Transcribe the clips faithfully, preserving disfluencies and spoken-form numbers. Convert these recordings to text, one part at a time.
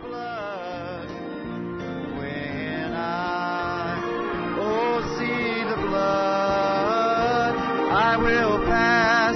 blood. When I, oh, see the blood, I will pass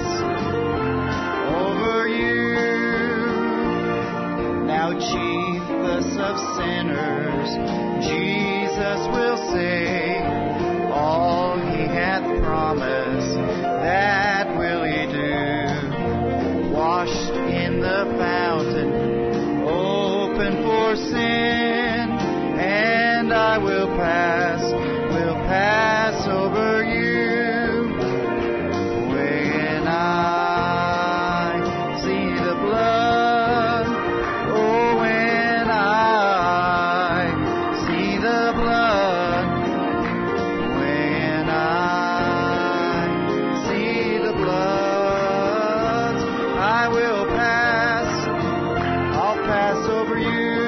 over you. Now, chiefest of sinners, Jesus will say, all he hath promised, that will he do. Washed in the fountain, open for sin, and I will pass, will pass over you. When I see the blood, oh, when I see the blood, when I see the blood, I will pass, I'll pass over you.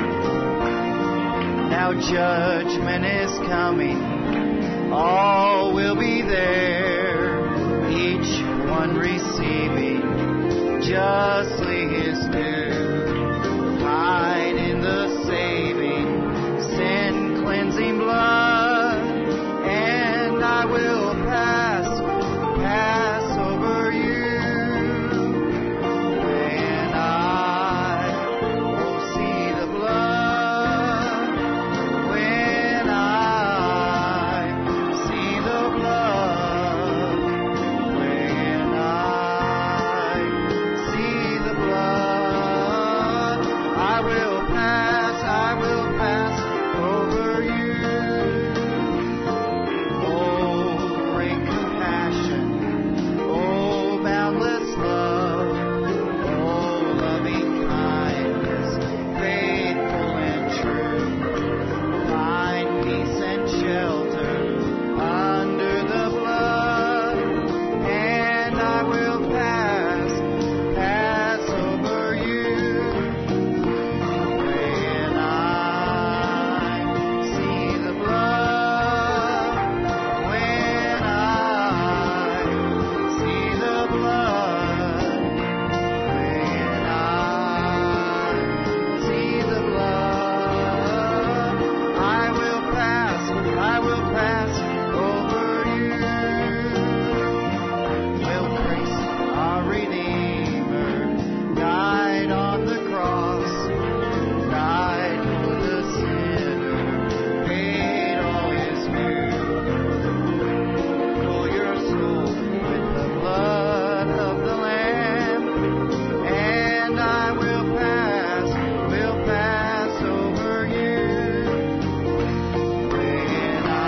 Now judgment is coming, all will be there, each one receiving justly his due. Hide in the saving, sin cleansing blood, and I will pass, pass over you. When I will see the blood, when I see the blood, when I see the blood, I will pass, I will pass over you. Oh, great compassion, oh, boundless love, oh, loving kindness, faithful and true. Find peace and shelter under the blood, and I will pass, pass over you. When I see the blood, when I see the blood, when I see the blood, I will pass, I will pass over you. Will Christ, our Redeemer, died on the cross, died for the sinner, paid all his due. Fill your soul with the blood of the Lamb, and I will pass, will pass over you. When I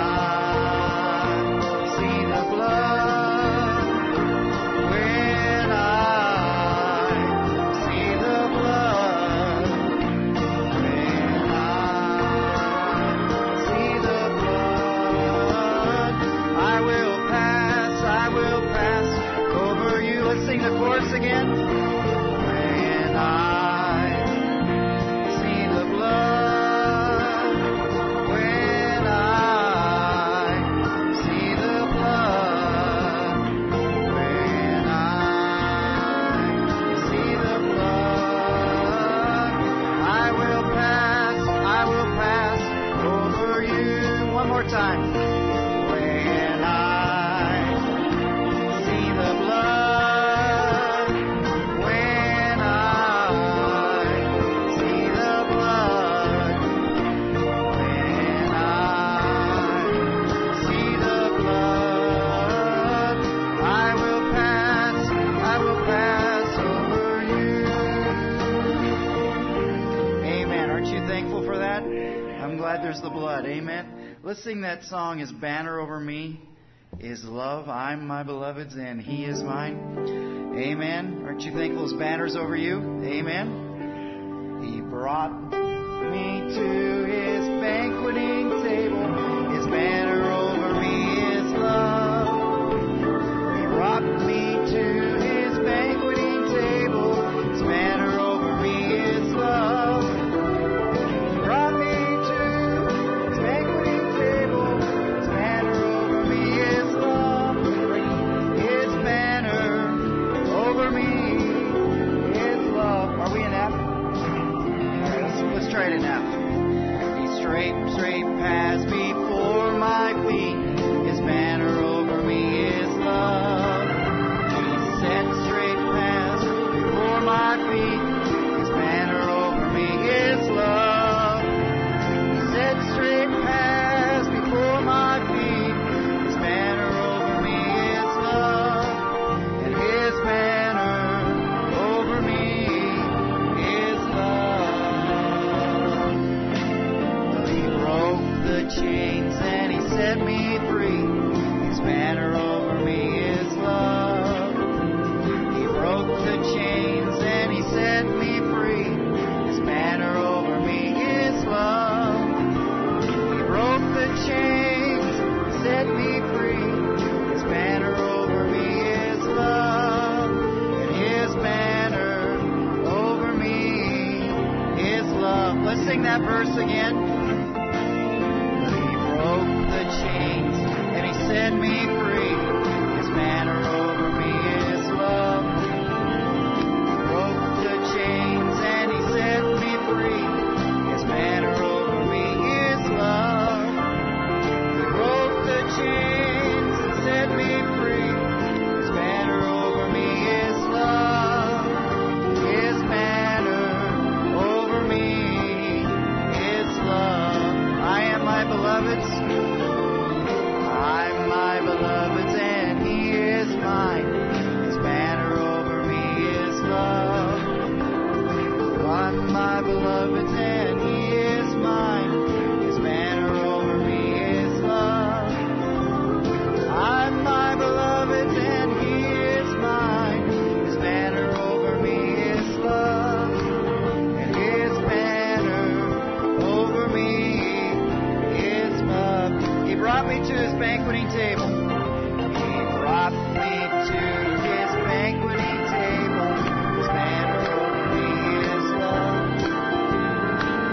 see the blood, when I see the blood, when I see the blood, I will pass, I will pass over you. Let's sing the chorus again. When I see the blood, when I see the blood, when I see the blood, I will pass, I will pass over you. One more time. When I see the blood, when I see the blood, when I see the blood, I will pass, I will pass over you. Amen. Aren't you thankful for that? I'm glad there's the blood. Amen. Let's sing that song, His Banner Over Me is Love. I'm my beloved's and He is mine. Amen. Aren't you thankful His banner's over you? Amen. He brought me to His banqueting table. His banner over me is love. He brought me to His banqueting table. His banner over me is love. He brought me to His banqueting table. His banner over me is love. His banner over me is love. Are we in that? All right, let's, let's straight, straight paths before my feet. His banner over me is love. He sets straight paths before my feet. His banner over me is love. He sets straight paths before my feet. His banner over me is love. And his banner over me is love. He broke the chains and he set me free. His banner over me is love. He broke the chains and he set me free. His banner over me is love. He broke the chains, set me free. His banner over me is love. And his banner over me is love. Let's sing that verse again. He broke the chains and he set me free. His banner over me is love. He broke the chains and he set me free. His banner over me is love. He broke the chains and set me free. His banner over me is love. His banner over me is love. I am my beloved's. I'm my beloved's and he is mine. His banner over me is love. I'm my beloved's and he is mine. His banner over me is love. I'm my beloved's and he is mine. His banner over me is love. And his banner over me is love. He brought me to his banqueting table. He brought me to his banqueting table. His banner over me is love.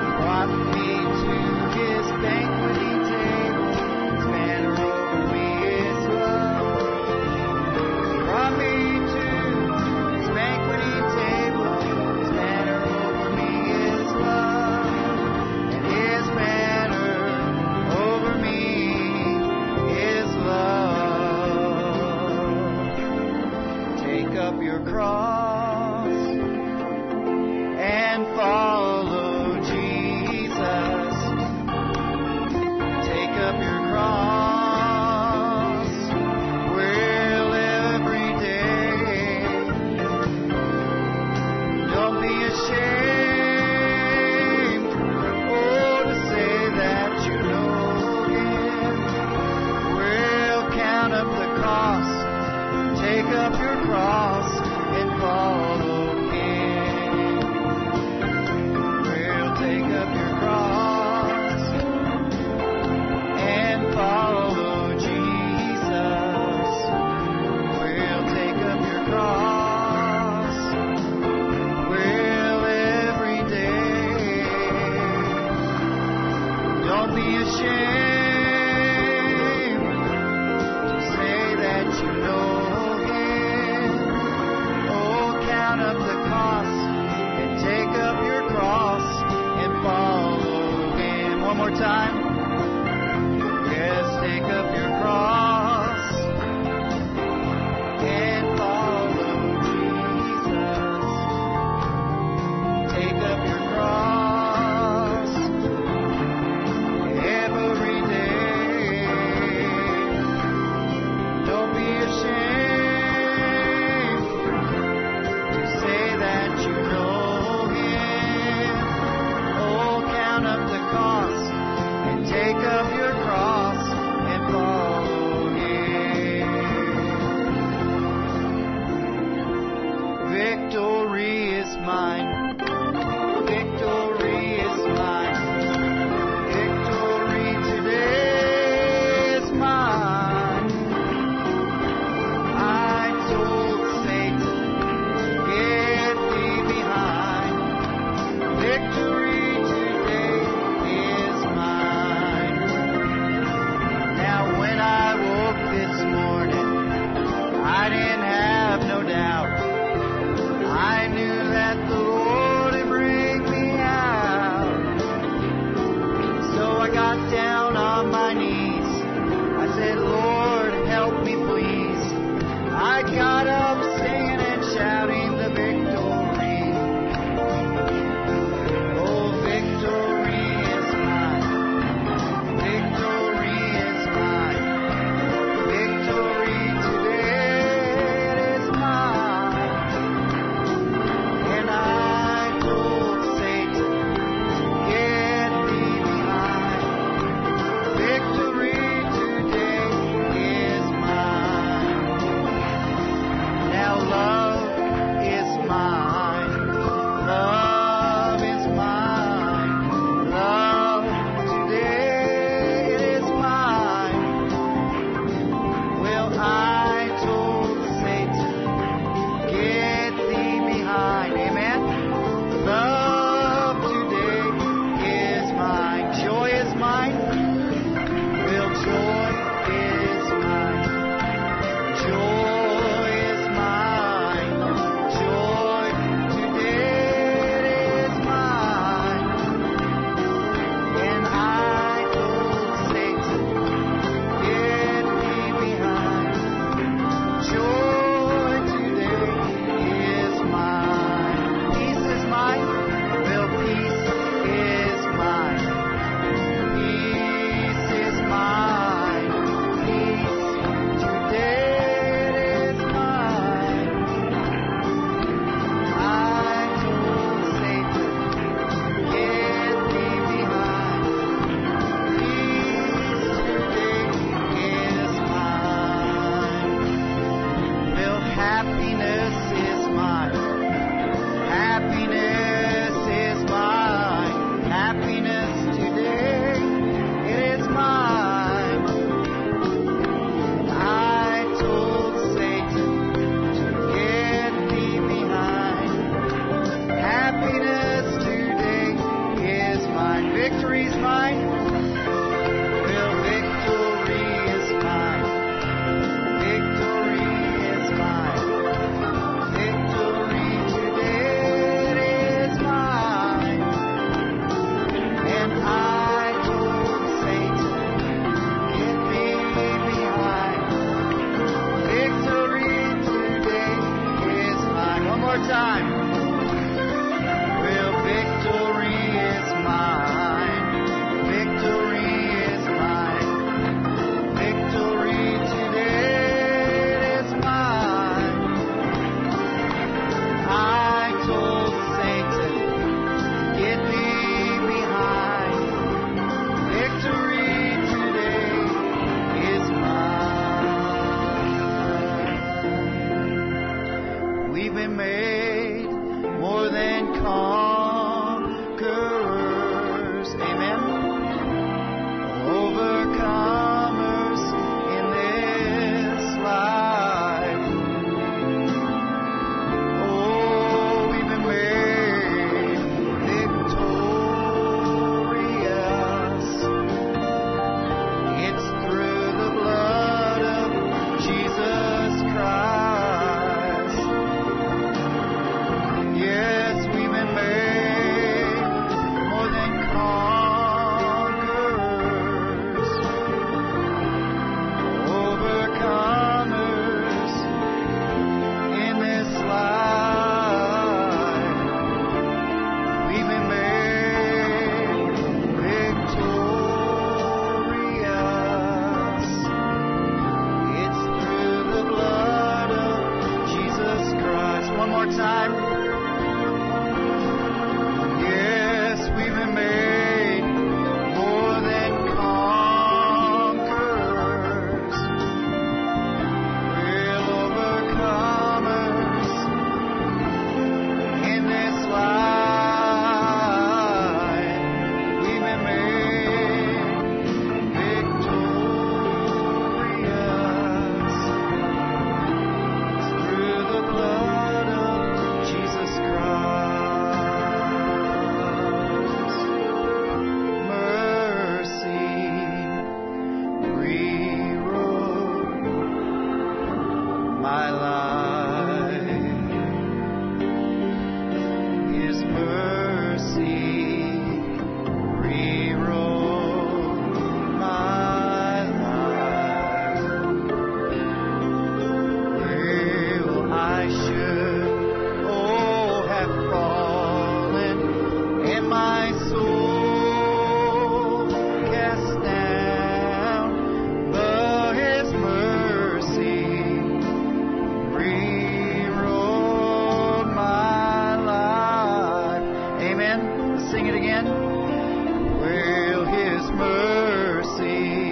Let's sing it again. Will His mercy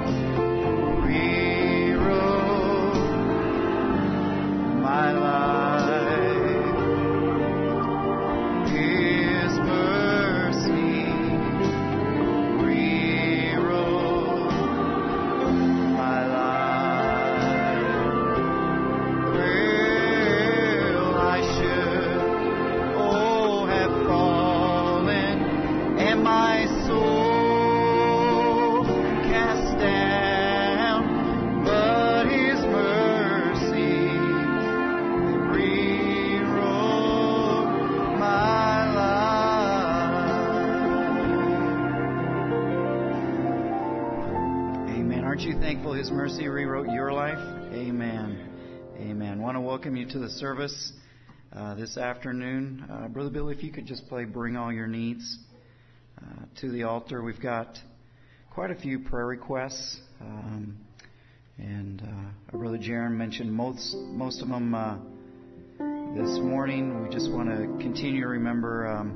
rewrote my life? His mercy rewrote your life. Amen. Amen. I want to welcome you to the service uh, this afternoon. Uh, Brother Billy, if you could just play Bring All Your Needs uh, to the altar. We've got quite a few prayer requests. Um, and uh, Brother Jaron mentioned most, most of them uh, this morning. We just want to continue to remember um,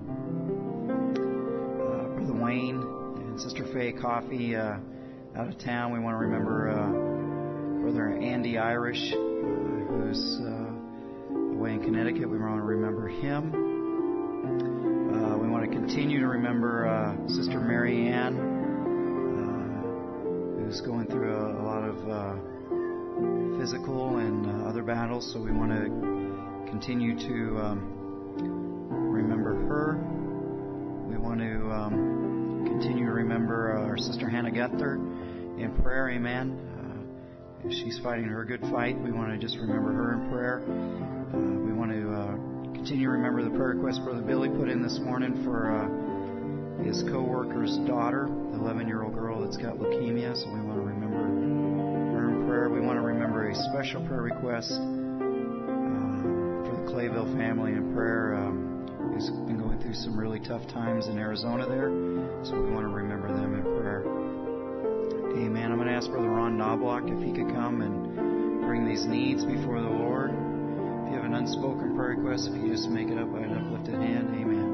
uh, Brother Wayne and Sister Faye Coffee uh, out of town. We want to remember uh, Brother Andy Irish, uh, who's uh, away in Connecticut. We want to remember him. Uh, we want to continue to remember uh, Sister Mary Ann, uh, who's going through a, a lot of uh, physical and uh, other battles. So we want to continue to um, remember her. We want to um, continue to remember uh, our Sister Hannah Gether in prayer. Amen. Uh, she's fighting her good fight. We want to just remember her in prayer. Uh, we want to uh, continue to remember the prayer request Brother Billy put in this morning for uh, his co-worker's daughter, the eleven-year-old girl that's got leukemia. So we want to remember her in prayer. We want to remember a special prayer request uh, for the Clayville family in prayer. Um, who's been going through some really tough times in Arizona there. So we want to remember them in prayer. Amen. I'm going to ask Brother Ron Knobloch if he could come and bring these needs before the Lord. If you have an unspoken prayer request, if you just make it up by an uplifted hand. Amen.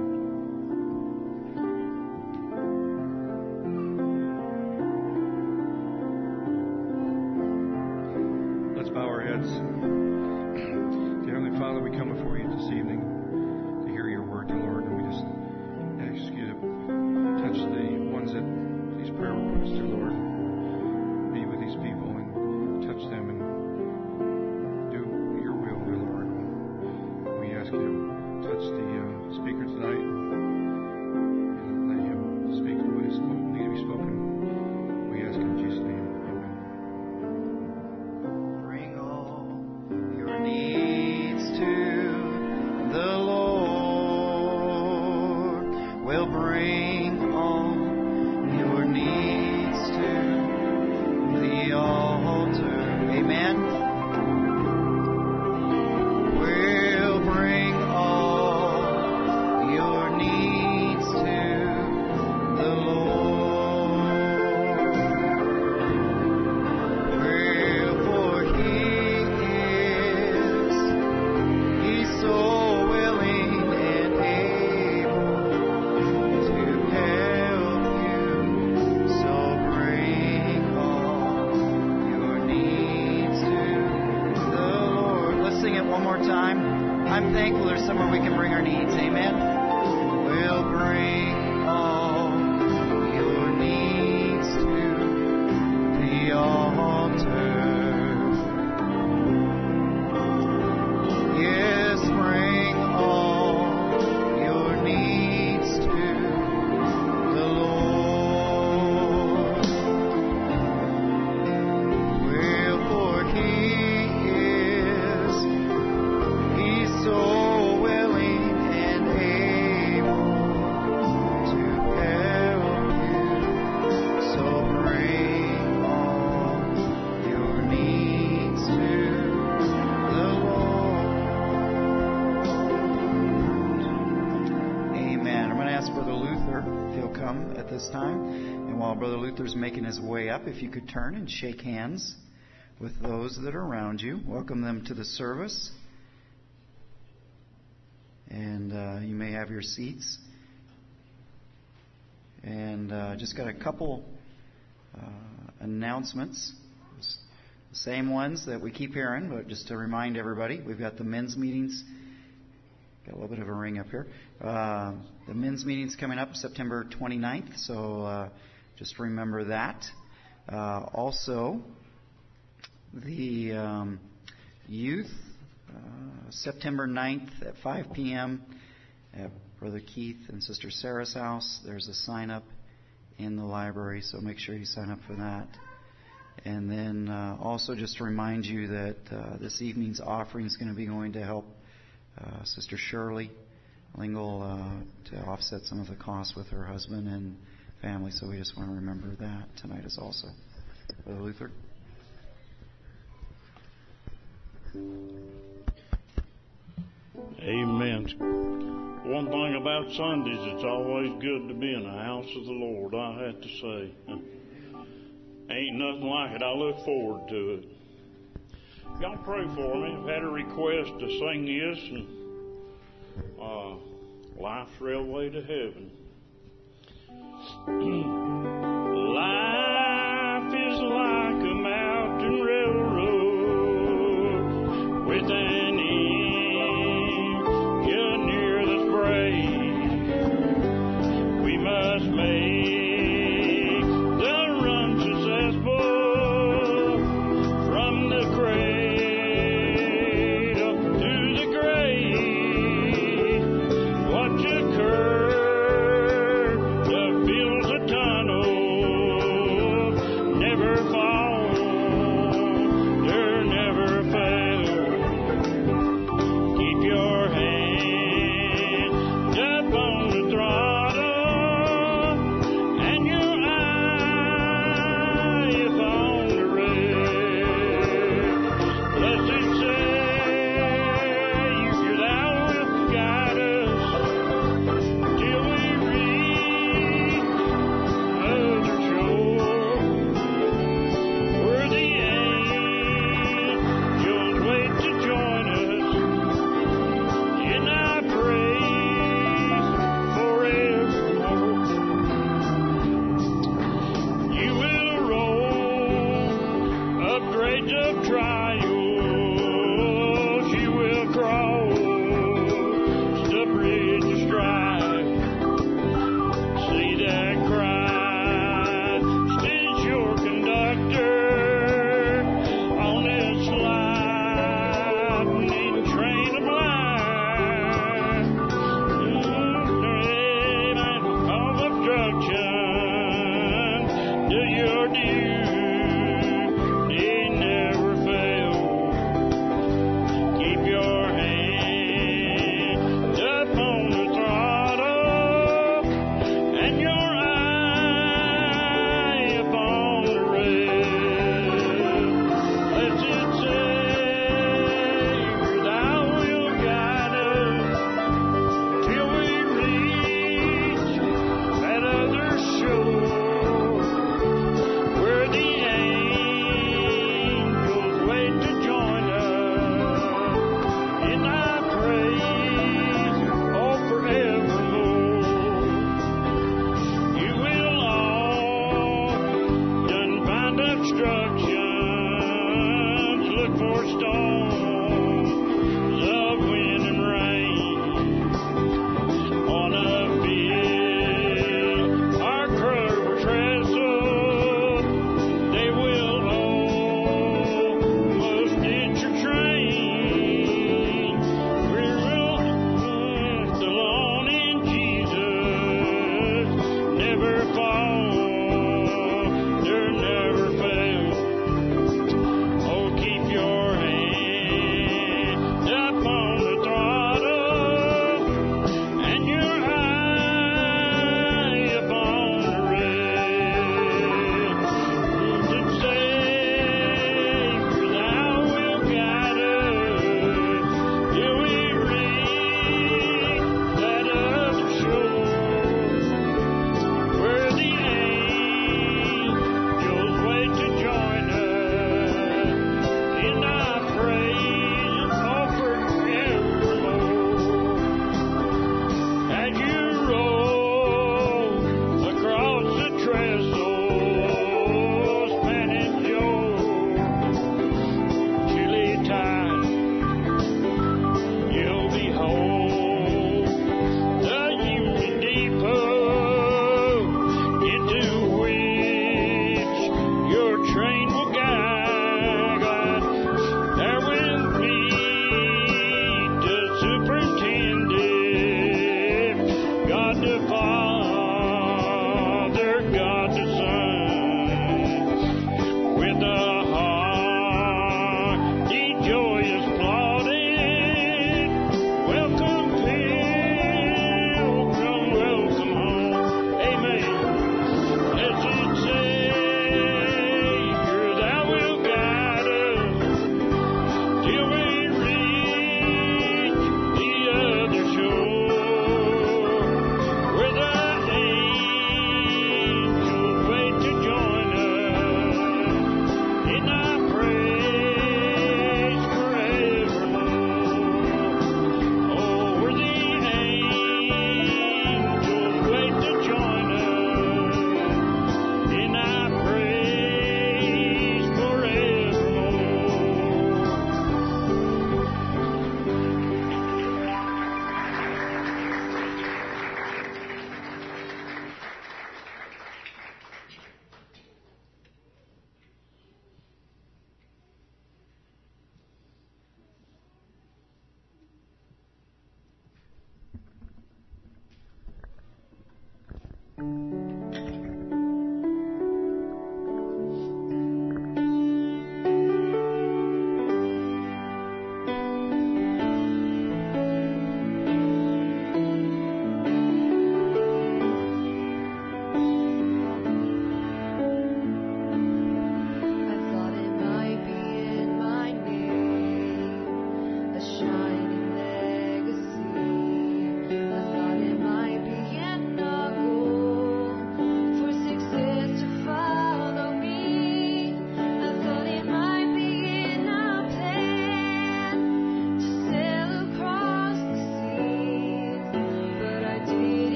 Let's bow our heads. Dear Heavenly Father, we come before you this evening to hear your word, dear Lord, and we just ask you to touch the ones that these prayer requests, dear Lord. Be with these people and touch them and do your will, dear Lord. We ask you to touch the uh, speaker tonight and let him speak what is need to be spoken. We ask in Jesus' name. Amen. Bring all your needs to the Lord. We'll bring all your needs to the altar. Amen. We'll bring all your needs to the Lord. Well, for He is, He's so willing and able to help you. So bring all your needs to the Lord. Let's sing it one more time. I'm thankful there's somewhere we can bring our needs. Amen. We'll bring all your needs to the altar. Yes, bring all your needs to the Lord. Well, for He is, He's so willing and able to help you. So bring all your needs to the Lord. Amen. I'm going to ask Brother Luther if he'll come at this time. And while Brother Luther's making his way up, if you could turn and shake hands with those that are around you. Welcome them to the service. And uh, you may have your seats. And uh, just got a couple uh, announcements. The same ones that we keep hearing, but just to remind everybody, we've got the men's meetings. Got a little bit of a ring up here. Uh, the men's meeting's coming up September twenty-ninth, so uh, just remember that. Uh, also, the um, youth, uh, September ninth at five p.m. at Brother Keith and Sister Sarah's house. There's a sign-up in the library, so make sure you sign up for that. And then uh, also just to remind you that uh, this evening's offering is going to be going to help uh, Sister Shirley Lingle uh, to offset some of the costs with her husband and family. So we just want to remember that tonight as also. Brother Luther. Amen. One thing about Sundays, it's always good to be in the house of the Lord, I have to say. Ain't nothing like it. I look forward to it. Y'all pray for me. I've had a request to sing this, and uh, Life's Railway to Heaven. Life is like a mountain railroad with an engine near the brake. We must make the run successful from the cradle to the grave. Watch a curve that fills a tunnel.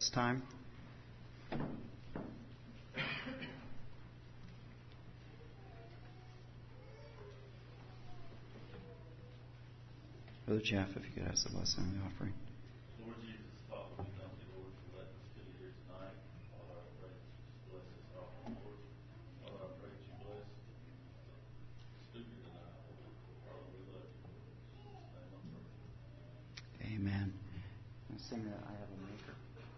this time. Brother Jeff, if you could ask the blessing of the offering. Lord Jesus, Father, we thank you, Lord, for letting us be here tonight. Father, I pray that you just bless this offering, Lord. Father, I pray that you bless the speaker tonight, Lord. Father, we love you, Lord. In Jesus' name I pray. Amen. I'll sing that I Have a Maker.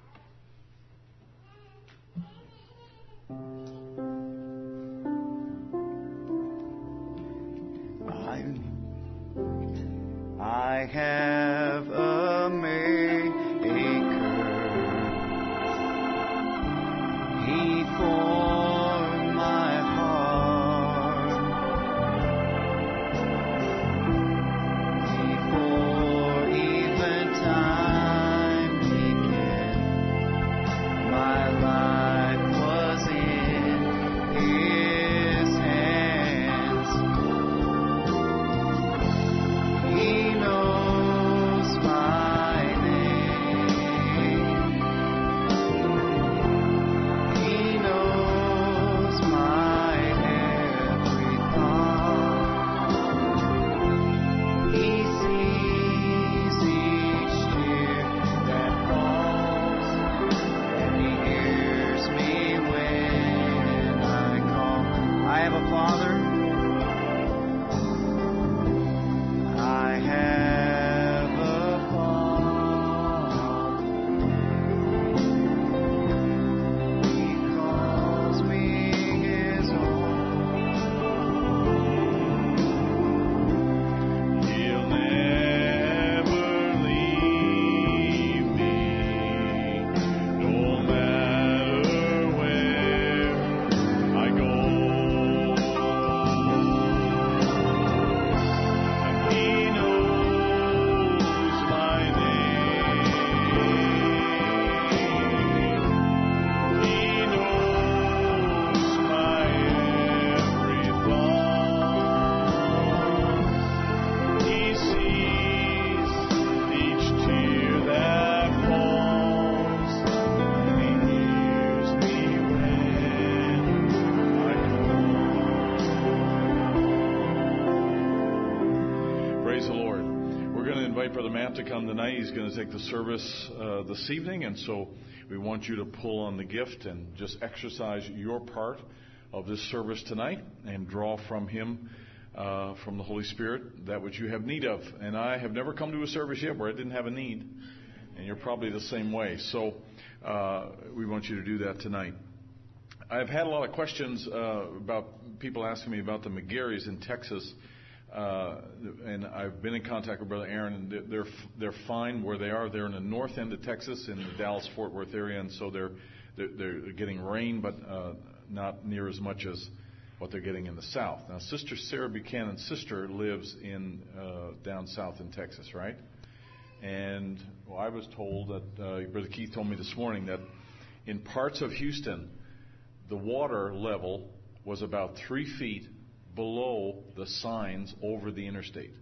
I have a Maker. He formed my heart. Before even time began, my life was in His hands. He knows my name. He knows my every thought. He sees each tear that falls, and He hears me when I call. I have a Father. I have a Father. He calls me His own. He'll never leave me, no matter where I go. And He knows my name. He knows my every thought. He sees each tear that falls, and He hears me when I call. Praise the Lord. We're going to invite Brother Matt to come tonight. He's going to take the service uh, this evening, and so we want you to pull on the gift and just exercise your part of this service tonight and draw from Him, uh, from the Holy Spirit, that which you have need of. And I have never come to a service yet where I didn't have a need, and you're probably the same way. So uh, we want you to do that tonight. I've had a lot of questions uh, about people asking me about the McGarrys in Texas. Uh, and I've been in contact with Brother Aaron, and they're, they're they're fine where they are. They're in the north end of Texas, in the Dallas-Fort Worth area, and so they're they're, they're getting rain, but uh, not near as much as what they're getting in the south. Now, Sister Sarah Buchanan's sister lives in uh, down south in Texas, right? And well, I was told that uh, Brother Keith told me this morning that in parts of Houston, the water level was about three feet below the signs over the interstate.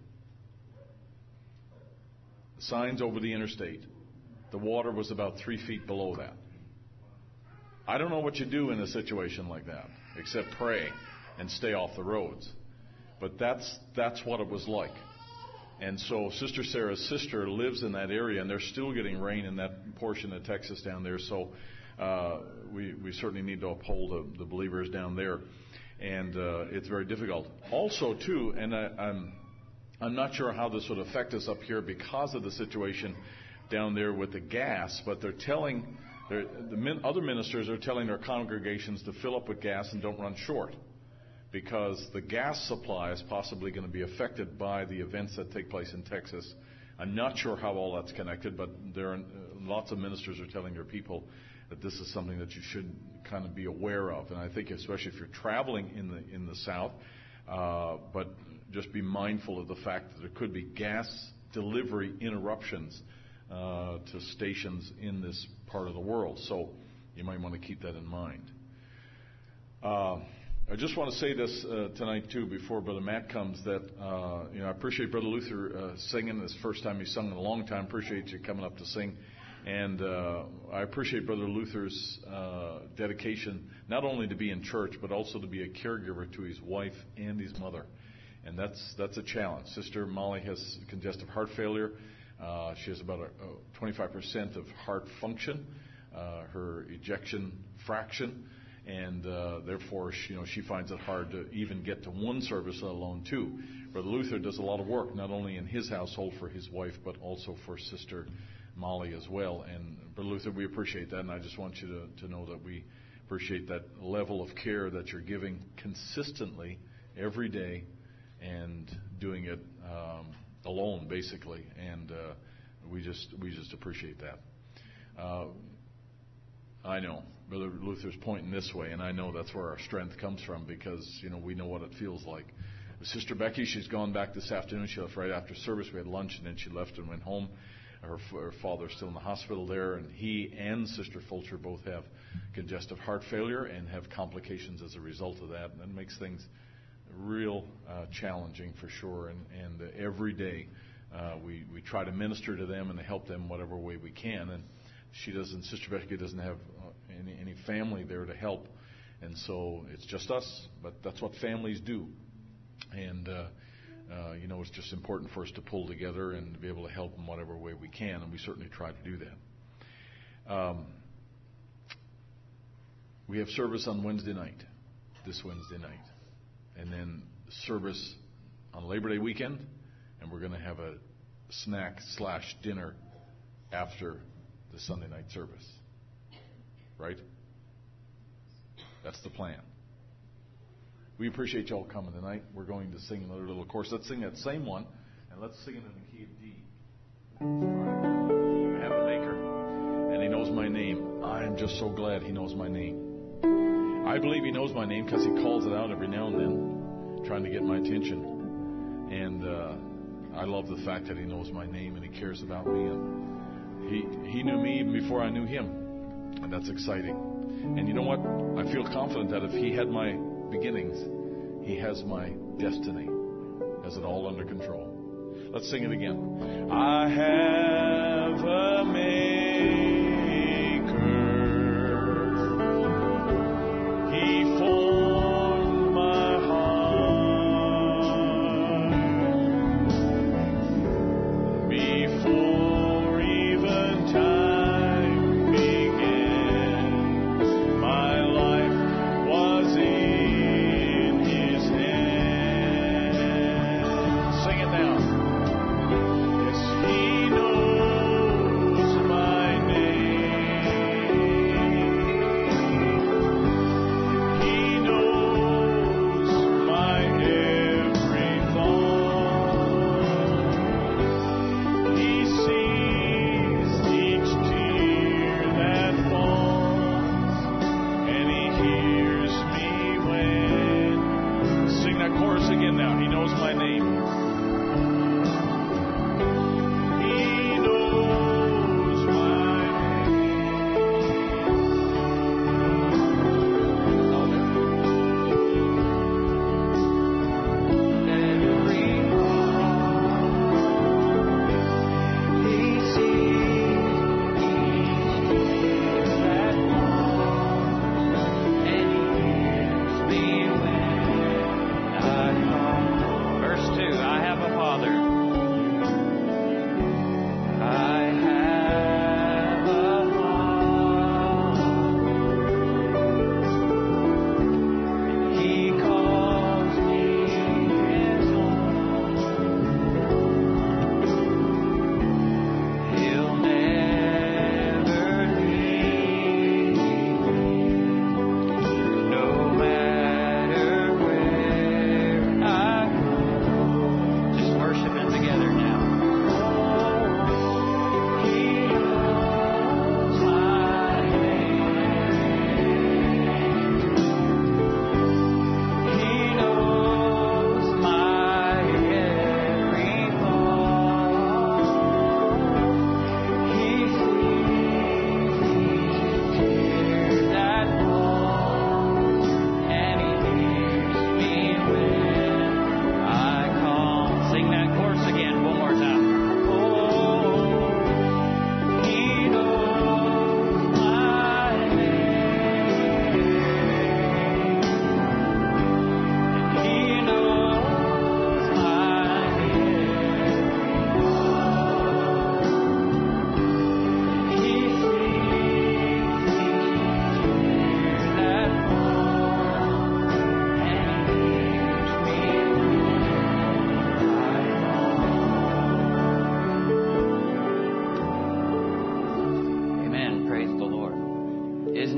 The signs over the interstate. The water was about three feet below that. I don't know what you do in a situation like that, except pray and stay off the roads. But that's that's what it was like. And so Sister Sarah's sister lives in that area, and they're still getting rain in that portion of Texas down there. So uh, we, we certainly need to uphold the, the believers down there. And uh, it's very difficult. Also, too, and I, I'm I'm not sure how this would affect us up here because of the situation down there with the gas, but they're telling, they're, the min, other ministers are telling their congregations to fill up with gas and don't run short, because the gas supply is possibly going to be affected by the events that take place in Texas. I'm not sure how all that's connected, but there are, uh, lots of ministers are telling their people that this is something that you should kind of be aware of. And I think especially if you're traveling in the in the south, uh, but just be mindful of the fact that there could be gas delivery interruptions uh, to stations in this part of the world. So you might want to keep that in mind. Uh, I just want to say this uh, tonight too, before Brother Matt comes, that uh, you know I appreciate Brother Luther uh, singing. This first time he's sung in a long time. Appreciate you coming up to sing And uh, I appreciate Brother Luther's uh, dedication, not only to be in church, but also to be a caregiver to his wife and his mother. And that's that's a challenge. Sister Molly has congestive heart failure. Uh, she has about a, a twenty-five percent of heart function, uh, her ejection fraction, and uh, therefore she, you know, she finds it hard to even get to one service, let alone two. Brother Luther does a lot of work, not only in his household for his wife, but also for Sister Molly as well. And Brother Luther, we appreciate that, and I just want you to, to know that we appreciate that level of care that you're giving consistently every day and doing it um, alone, basically. And uh, we just we just appreciate that. Uh, I know Brother Luther's pointing this way, and I know that's where our strength comes from, because you know we know what it feels like. Sister Becky, she's gone back this afternoon. She left right after service. We had lunch, and then she left and went home. Her, her father's still in the hospital there, and he and Sister Fulcher both have congestive heart failure and have complications as a result of that. And that makes things real uh, challenging for sure. And, and uh, every day uh, we, we try to minister to them and to help them whatever way we can. And she doesn't, Sister Becky doesn't have uh, any, any family there to help. And so it's just us, but that's what families do. And, uh, uh, you know, it's just important for us to pull together and to be able to help in whatever way we can, and we certainly try to do that. Um, we have service on Wednesday night, this Wednesday night, and then service on Labor Day weekend, and we're going to have a snack slash dinner after the Sunday night service. Right? That's the plan. We appreciate y'all coming tonight. We're going to sing another little chorus. Let's sing that same one, and let's sing it in the key of D. I have a maker, and he knows my name. I am just so glad he knows my name. I believe he knows my name because he calls it out every now and then, trying to get my attention. And uh, I love the fact that he knows my name and he cares about me. And he he knew me even before I knew him, and that's exciting. And you know what? I feel confident that if he had my beginnings, he has my destiny, has it all under control. Let's sing it again. I have a maker. He formed my heart before even time began. My life was in his hands. Sing it now. Yes, he knows.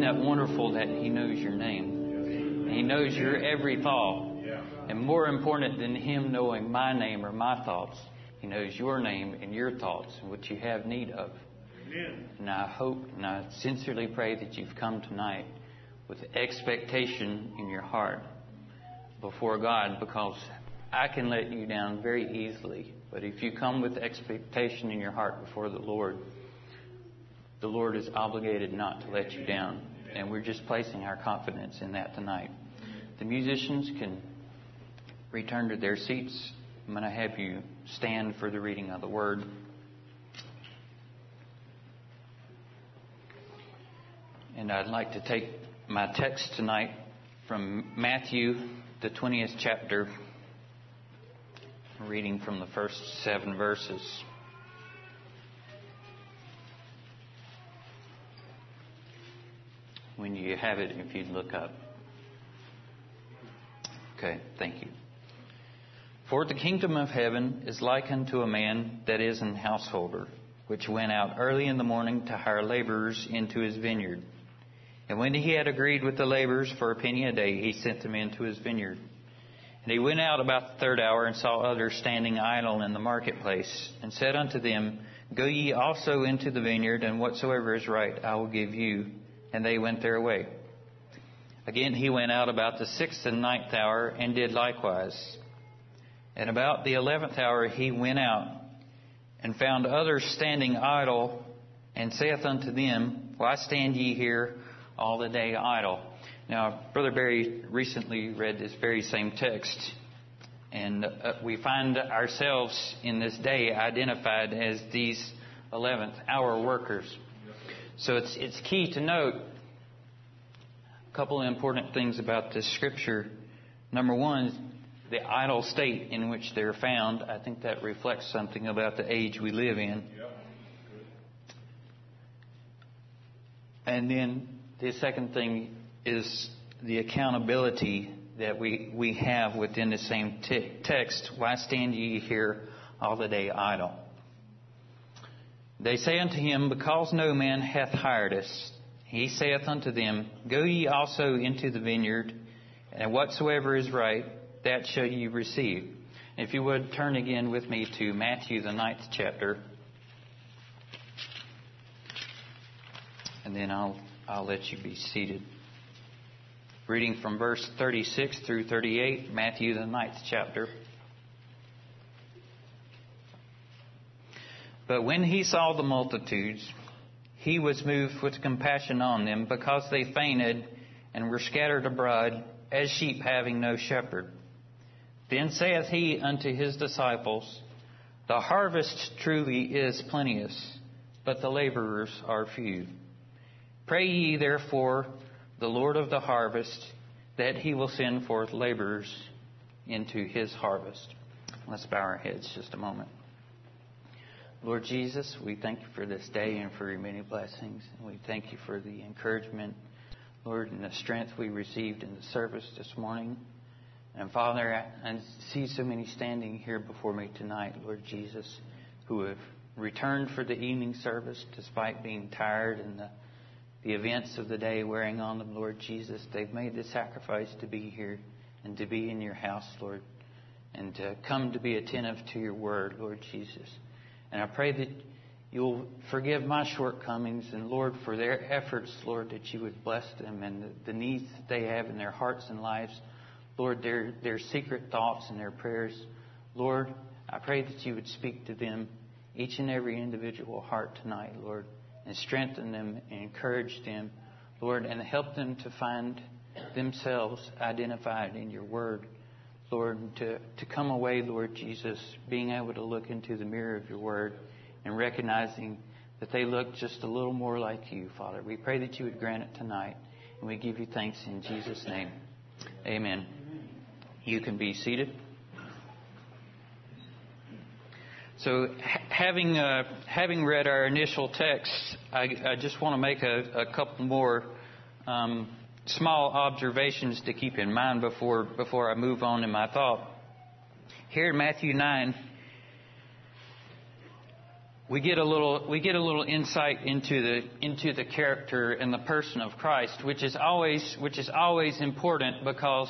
that wonderful that He knows your name? He knows your every thought. And more important than Him knowing my name or my thoughts, He knows your name and your thoughts and what you have need of. Amen. And I hope and I sincerely pray that you've come tonight with expectation in your heart before God, because I can let you down very easily. But if you come with expectation in your heart before the Lord, the Lord is obligated not to let you down. And we're just placing our confidence in that tonight. The musicians can return to their seats. I'm going to have you stand for the reading of the Word. And I'd like to take my text tonight from Matthew, the twentieth chapter, reading from the first seven verses. When you have it, if you'd look up. Okay, thank you. For the kingdom of heaven is like unto a man that is an householder, which went out early in the morning to hire laborers into his vineyard. And when he had agreed with the laborers for a penny a day, he sent them into his vineyard. And he went out about the third hour and saw others standing idle in the marketplace, and said unto them, Go ye also into the vineyard, and whatsoever is right I will give you. And they went their way. Again he went out about the sixth and ninth hour, and did likewise. And about the eleventh hour he went out, and found others standing idle, and saith unto them, Why stand ye here all the day idle? Now, Brother Barry recently read this very same text, and uh, we find ourselves in this day identified as these eleventh hour workers. So it's it's key to note a couple of important things about this scripture. Number one, the idle state in which they're found. I think that reflects something about the age we live in. And then the second thing is the accountability that we, we have within the same t- text. Why stand ye here all the day idle? They say unto him, Because no man hath hired us. He saith unto them, Go ye also into the vineyard, and whatsoever is right, that shall ye receive. If you would turn again with me to Matthew, the ninth chapter. And then I'll I'll let you be seated. Reading from verse thirty-six through thirty-eight, Matthew, the ninth chapter. But when he saw the multitudes, he was moved with compassion on them, because they fainted and were scattered abroad as sheep having no shepherd. Then saith he unto his disciples, The harvest truly is plenteous, but the laborers are few. Pray ye therefore the Lord of the harvest, that he will send forth laborers into his harvest. Let's bow our heads just a moment. Lord Jesus, we thank you for this day and for your many blessings. And we thank you for the encouragement, Lord, and the strength we received in the service this morning. And Father, I see so many standing here before me tonight, Lord Jesus, who have returned for the evening service despite being tired and the, the events of the day wearing on them, Lord Jesus. They've made the sacrifice to be here and to be in your house, Lord, and to come to be attentive to your word, Lord Jesus. And I pray that you'll forgive my shortcomings, and Lord, for their efforts, Lord, that you would bless them and the, the needs that they have in their hearts and lives. Lord, their, their secret thoughts and their prayers. Lord, I pray that you would speak to them, each and every individual heart tonight, Lord, and strengthen them and encourage them, Lord, and help them to find themselves identified in your word. Lord, to, to come away, Lord Jesus, being able to look into the mirror of your word and recognizing that they look just a little more like you, Father. We pray that you would grant it tonight, and we give you thanks in Jesus' name. Amen. You can be seated. So, ha- having uh, having read our initial text, I, I just want to make a, a couple more um, small observations to keep in mind before before I move on in my thought. Here in Matthew nine, we get a little we get a little insight into the into the character and the person of Christ, which is always which is always important, because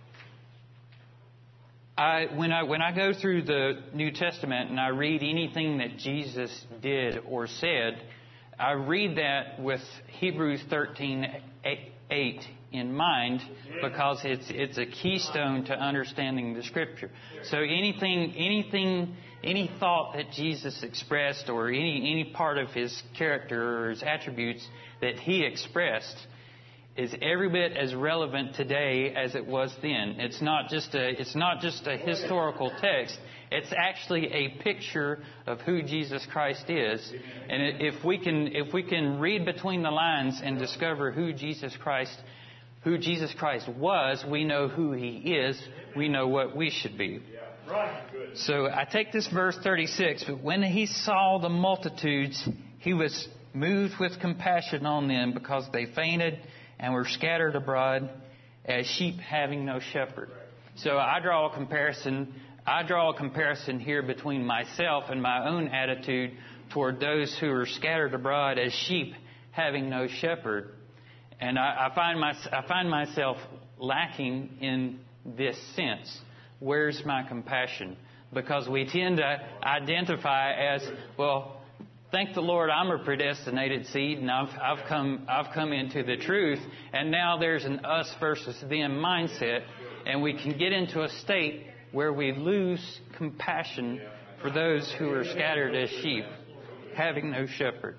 I when I when I go through the New Testament and I read anything that Jesus did or said, I read that with Hebrews thirteen eight in mind, because it's it's a keystone to understanding the Scripture. So anything anything any thought that Jesus expressed, or any any part of his character or his attributes that he expressed, is every bit as relevant today as it was then. It's not just a it's not just a historical text. It's actually a picture of who Jesus Christ is. And if we can if we can read between the lines and discover who Jesus Christ who Jesus Christ was, we know who he is. We know what we should be. So I take this verse thirty-six. But when he saw the multitudes, he was moved with compassion on them, because they fainted and were scattered abroad as sheep having no shepherd. So I draw a comparison. I draw a comparison here between myself and my own attitude toward those who are scattered abroad as sheep having no shepherd. And I, I find my, I find myself lacking in this sense. Where's my compassion? Because we tend to identify as, well, thank the Lord, I'm a predestinated seed, and I've, I've come I've come into the truth, and now there's an us versus them mindset, and we can get into a state where we lose compassion for those who are scattered as sheep, having no shepherd.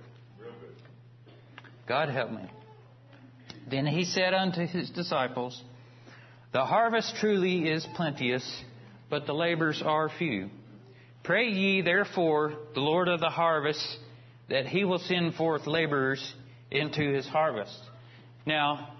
God help me. Then he said unto his disciples, the harvest truly is plenteous, but the labors are few. Pray ye therefore the Lord of the harvest, that he will send forth laborers into his harvest. Now,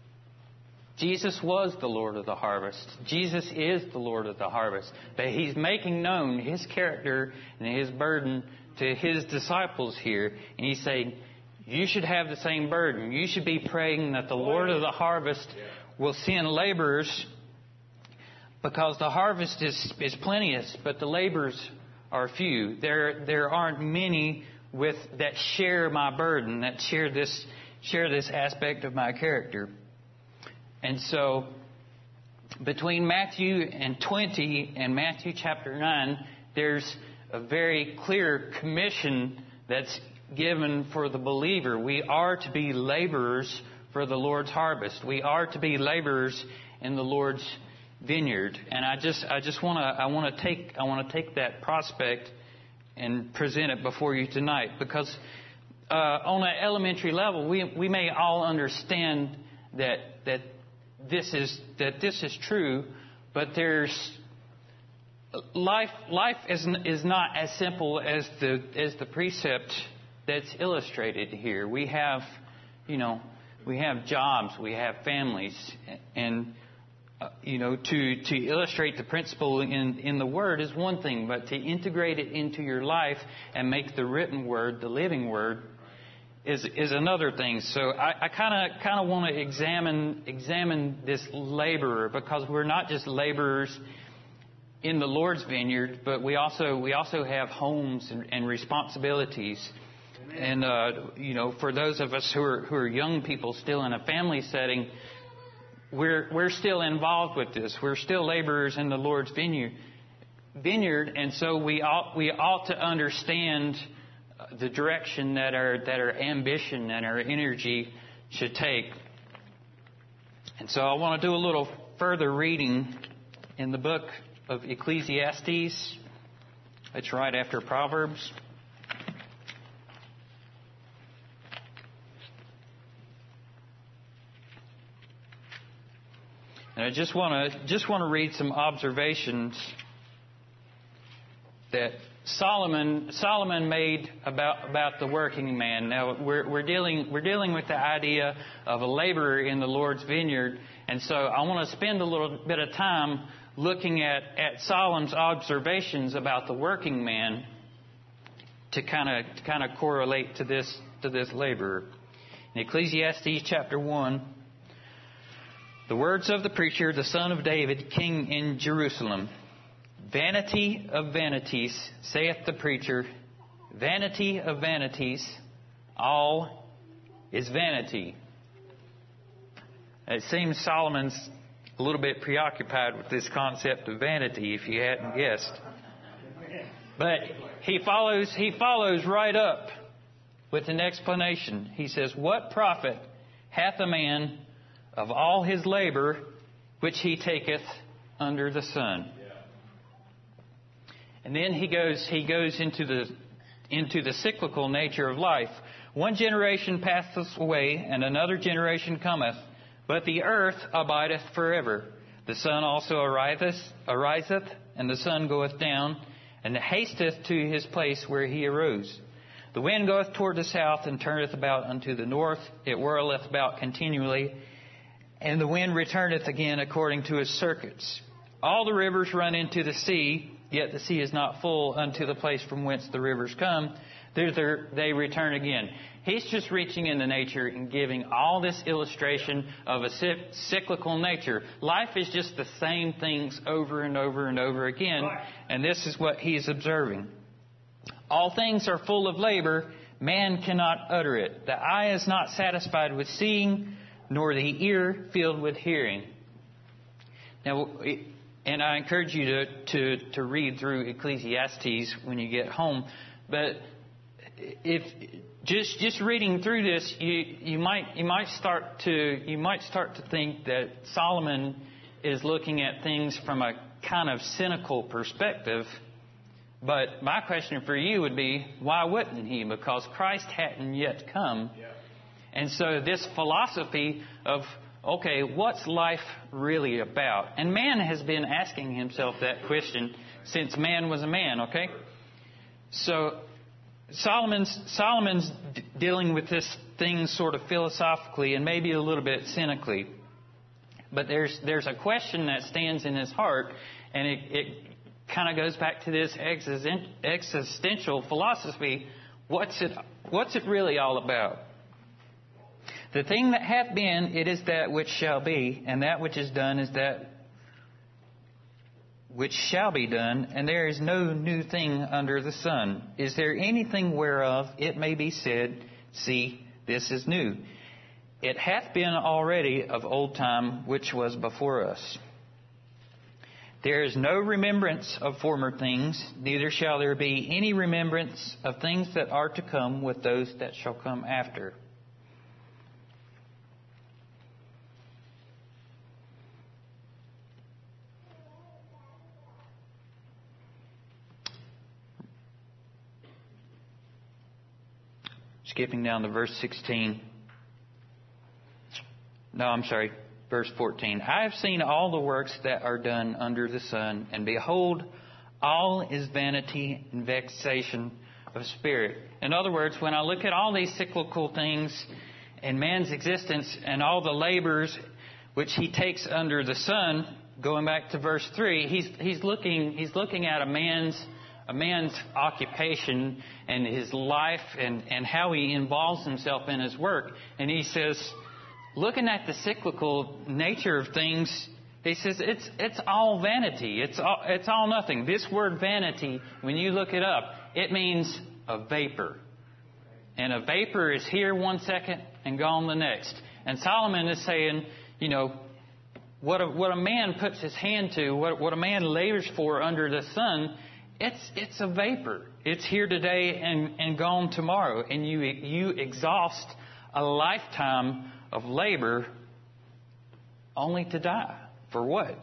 Jesus was the Lord of the harvest. Jesus is the Lord of the harvest. But he's making known his character and his burden to his disciples here. And he's saying, you should have the same burden. You should be praying that the Lord of the harvest will send laborers, because the harvest is, is plenteous, but the laborers are few. There there aren't many with that share my burden, that share this share this aspect of my character. And so between Matthew and twenty and Matthew chapter nine, there's a very clear commission that's given for the believer. We are to be laborers for the Lord's harvest. We are to be laborers in the Lord's vineyard. And I just I just want to I want to take I want to take that prospect and present it before you tonight, because uh, on an elementary level, we we may all understand that that this is that this is true, but there's life life is is not as simple as the as the precept that's illustrated here. We have, you know, we have jobs, we have families, and uh, you know, to to illustrate the principle in in the Word is one thing, but to integrate it into your life and make the written Word the living Word is is another thing. So I kind of kind of want to examine examine this laborer, because we're not just laborers in the Lord's vineyard, but we also we also have homes and, and responsibilities. And, uh, you know, for those of us who are who are young people still in a family setting, we're we're still involved with this. We're still laborers in the Lord's vineyard, vineyard, and so we ought we ought to understand the direction that our that our ambition and our energy should take. And so I want to do a little further reading in the book of Ecclesiastes. It's right after Proverbs. And I just want to just want to read some observations that Solomon Solomon made about about the working man. Now we're we're dealing we're dealing with the idea of a laborer in the Lord's vineyard, and so I want to spend a little bit of time looking at at Solomon's observations about the working man to kind of to kind of correlate to this to this laborer. In Ecclesiastes chapter one. The words of the preacher, the son of David, king in Jerusalem. Vanity of vanities, saith the preacher, vanity of vanities, all is vanity. It seems Solomon's a little bit preoccupied with this concept of vanity, if you hadn't guessed. But he follows, he follows right up with an explanation. He says, "What profit hath a man of all his labor which he taketh under the sun?" And then he goes, he goes into the, into the cyclical nature of life. "One generation passeth away, and another generation cometh, but the earth abideth forever. The sun also ariseth, ariseth, and the sun goeth down, and hasteth to his place where he arose. The wind goeth toward the south, and turneth about unto the north. It whirleth about continually, and the wind returneth again according to his circuits. All the rivers run into the sea, yet the sea is not full unto the place from whence the rivers come. Thither they return again." He's just reaching into nature and giving all this illustration of a cyclical nature. Life is just the same things over and over and over again. And this is what he's observing. "All things are full of labor. Man cannot utter it. The eye is not satisfied with seeing, nor the ear filled with hearing." Now, and I encourage you to, to, to read through Ecclesiastes when you get home. But if just just reading through this, you, you might you might start to you might start to think that Solomon is looking at things from a kind of cynical perspective. But my question for you would be, why wouldn't he? Because Christ hadn't yet come. Yeah. And so this philosophy of, okay, what's life really about? And man has been asking himself that question since man was a man, okay? So Solomon's Solomon's d- dealing with this thing sort of philosophically and maybe a little bit cynically. But there's there's a question that stands in his heart, and it, it kind of goes back to this existen- existential philosophy. What's it what's it really all about? "The thing that hath been, it is that which shall be, and that which is done is that which shall be done, and there is no new thing under the sun. Is there anything whereof it may be said, See, this is new? It hath been already of old time which was before us. There is no remembrance of former things, neither shall there be any remembrance of things that are to come with those that shall come after." Skipping down to verse sixteen. No, I'm sorry. Verse fourteen. "I have seen all the works that are done under the sun, and behold, all is vanity and vexation of spirit." In other words, when I look at all these cyclical things in man's existence and all the labors which he takes under the sun, going back to verse three, he's he's looking he's looking at a man's a man's occupation and his life and, and how he involves himself in his work. And he says, looking at the cyclical nature of things, he says it's it's all vanity. It's all, it's all nothing. This word vanity, when you look it up, it means a vapor. And a vapor is here one second and gone the next. And Solomon is saying, you know, what a, what a man puts his hand to, what, what a man labors for under the sun, It's it's a vapor. It's here today and, and gone tomorrow. And you you exhaust a lifetime of labor only to die. For what?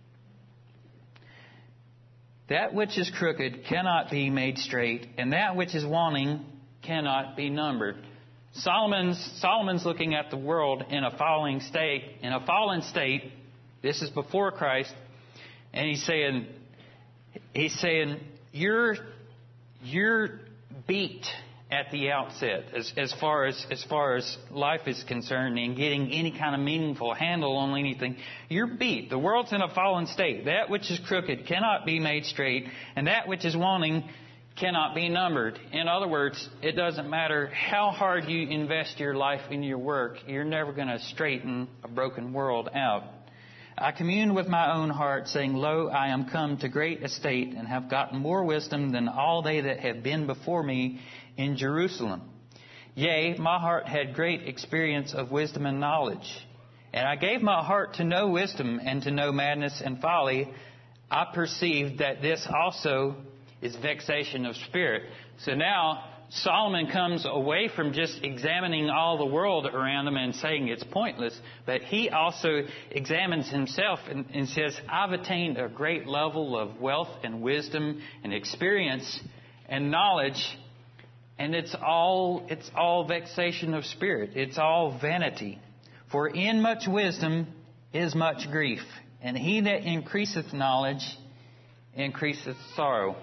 "That which is crooked cannot be made straight, and that which is wanting cannot be numbered." Solomon's Solomon's looking at the world in a falling state, in a fallen state. This is before Christ, and he's saying. He's saying, you're you're beat at the outset as, as far as as far as life is concerned and getting any kind of meaningful handle on anything. You're beat. The world's in a fallen state. That which is crooked cannot be made straight, and that which is wanting cannot be numbered. In other words, it doesn't matter how hard you invest your life in your work, you're never going to straighten a broken world out. I communed with my own heart, saying, Lo, I am come to great estate, and have gotten more wisdom than all they that have been before me in Jerusalem. Yea, my heart had great experience of wisdom and knowledge. And I gave my heart to know wisdom and to know madness and folly. I perceived that this also is vexation of spirit. So now Solomon comes away from just examining all the world around him and saying it's pointless, but he also examines himself and, and says, I've attained a great level of wealth and wisdom and experience and knowledge, and it's all it's all vexation of spirit. It's all vanity. For in much wisdom is much grief, and he that increaseth knowledge increaseth sorrow.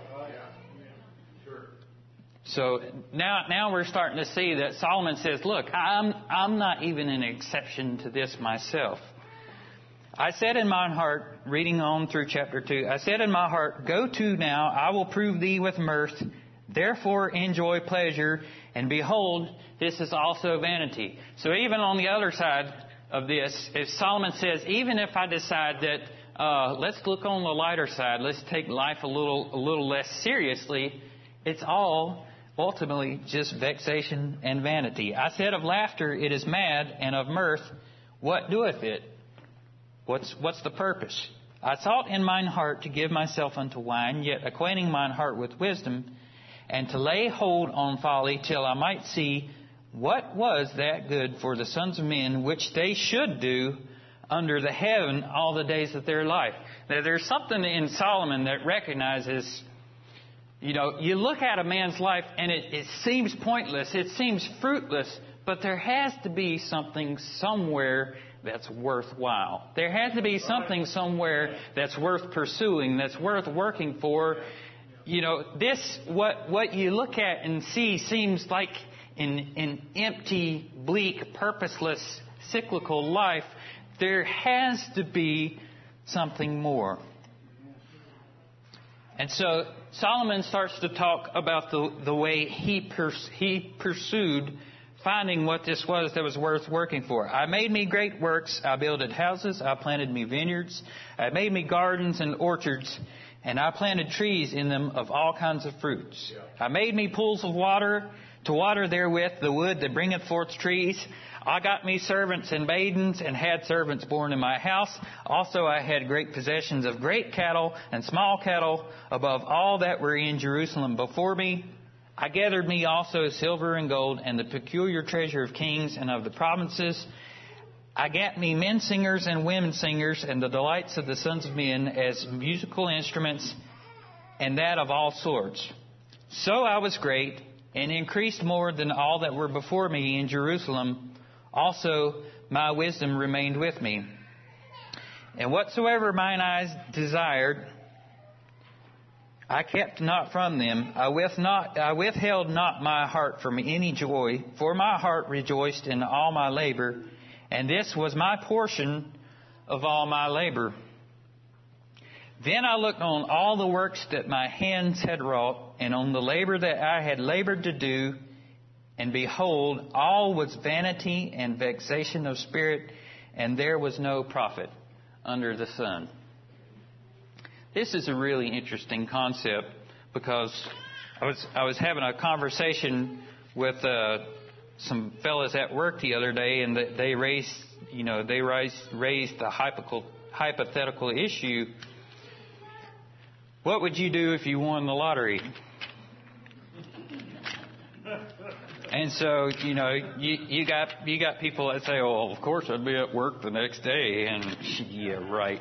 So now, now we're starting to see that Solomon says, look, I'm, I'm not even an exception to this myself. I said in my heart, reading on through chapter two, I said in my heart, go to now, I will prove thee with mirth, therefore enjoy pleasure, and behold, this is also vanity. So even on the other side of this, if Solomon says, even if I decide that, uh, let's look on the lighter side, let's take life a little, a little less seriously, it's all ultimately just vexation and vanity. I said of laughter, it is mad, and of mirth, what doeth it? What's, what's the purpose? I thought in mine heart to give myself unto wine, yet acquainting mine heart with wisdom, and to lay hold on folly till I might see what was that good for the sons of men which they should do under the heaven all the days of their life. Now, there's something in Solomon that recognizes, you know, you look at a man's life and it, it seems pointless, it seems fruitless, but there has to be something somewhere that's worthwhile. There has to be something somewhere that's worth pursuing, that's worth working for. You know, this, what, what you look at and see seems like an, an empty, bleak, purposeless, cyclical life. There has to be something more. And so Solomon starts to talk about the, the way he, pers- he pursued finding what this was that was worth working for. I made me great works. I builded houses. I planted me vineyards. I made me gardens and orchards. And I planted trees in them of all kinds of fruits. I made me pools of water to water therewith the wood that bringeth forth trees. I got me servants and maidens, and had servants born in my house. Also I had great possessions of great cattle and small cattle, above all that were in Jerusalem before me. I gathered me also silver and gold, and the peculiar treasure of kings and of the provinces. I gat me men singers and women singers, and the delights of the sons of men as musical instruments, and that of all sorts. So I was great, and increased more than all that were before me in Jerusalem. Also my wisdom remained with me. And whatsoever mine eyes desired, I kept not from them. I, with not, I withheld not my heart from any joy, for my heart rejoiced in all my labor, and this was my portion of all my labor. Then I looked on all the works that my hands had wrought, and on the labor that I had labored to do, and behold, all was vanity and vexation of spirit, and there was no profit under the sun. This is a really interesting concept, because I was I was having a conversation with uh, some fellas at work the other day, and they raised you know they raised raised the hypothetical hypothetical issue. What would you do if you won the lottery? And so, you know, you, you got you got people that say, "Oh, of course I'd be at work the next day," and yeah, right.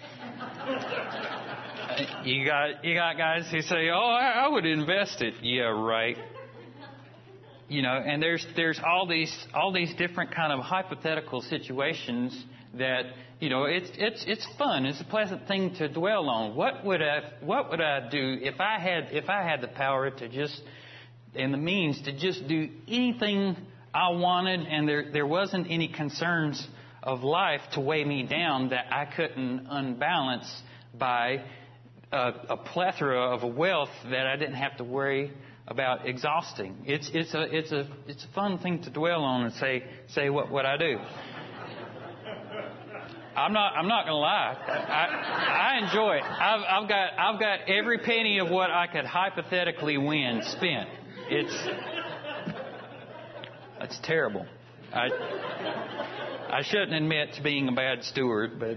You got you got guys who say, "Oh, I, I would invest it." Yeah, right. You know, and there's there's all these all these different kind of hypothetical situations that, you know, it's it's it's fun. It's a pleasant thing to dwell on. What would I what would I do if I had if I had the power to just and the means to just do anything I wanted, and there there wasn't any concerns of life to weigh me down that I couldn't unbalance by a, a plethora of wealth that I didn't have to worry about exhausting. It's it's a it's a it's a fun thing to dwell on and say say what would I do. I'm not. I'm not going to lie. I, I enjoy it. I've, I've got. I've got every penny of what I could hypothetically win spent. It's. That's terrible. I. I shouldn't admit to being a bad steward, but.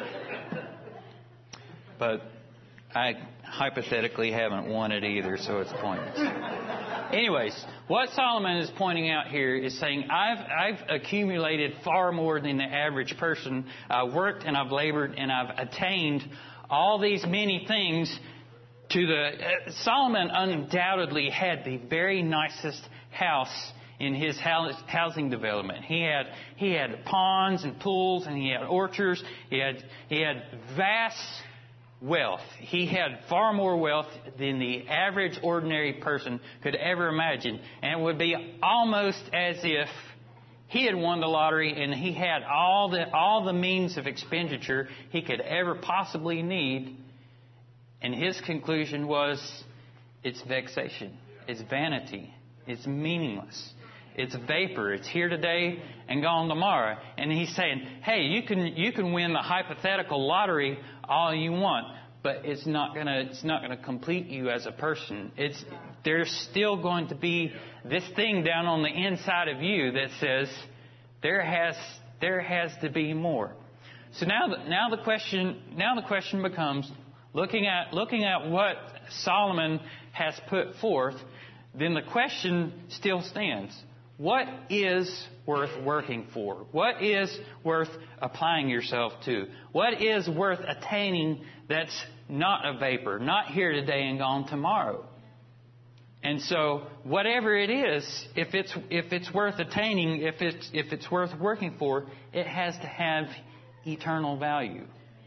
But I hypothetically haven't won it either, so it's pointless. Anyways, what Solomon is pointing out here is saying, I've, I've accumulated far more than the average person. I've worked and I've labored and I've attained all these many things to the... Uh, Solomon undoubtedly had the very nicest house in his housing development. He had he had ponds and pools and he had orchards. He had he had vast wealth. He had far more wealth than the average ordinary person could ever imagine. And it would be almost as if he had won the lottery and he had all the all the means of expenditure he could ever possibly need. And his conclusion was, it's vexation. It's vanity. It's meaningless. It's vapor. It's here today and gone tomorrow. And he's saying, hey, you can you can win the hypothetical lottery all you want, but it's not gonna it's not gonna complete you as a person. It's there's still going to be this thing down on the inside of you that says there has there has to be more. So now the, now the question now the question becomes, looking at looking at what Solomon has put forth, then the question still stands. What is worth working for? What is worth applying yourself to? What is worth attaining that's not a vapor, not here today and gone tomorrow? And so, whatever it is, if it's if it's worth attaining, if it's if it's worth working for, it has to have eternal value.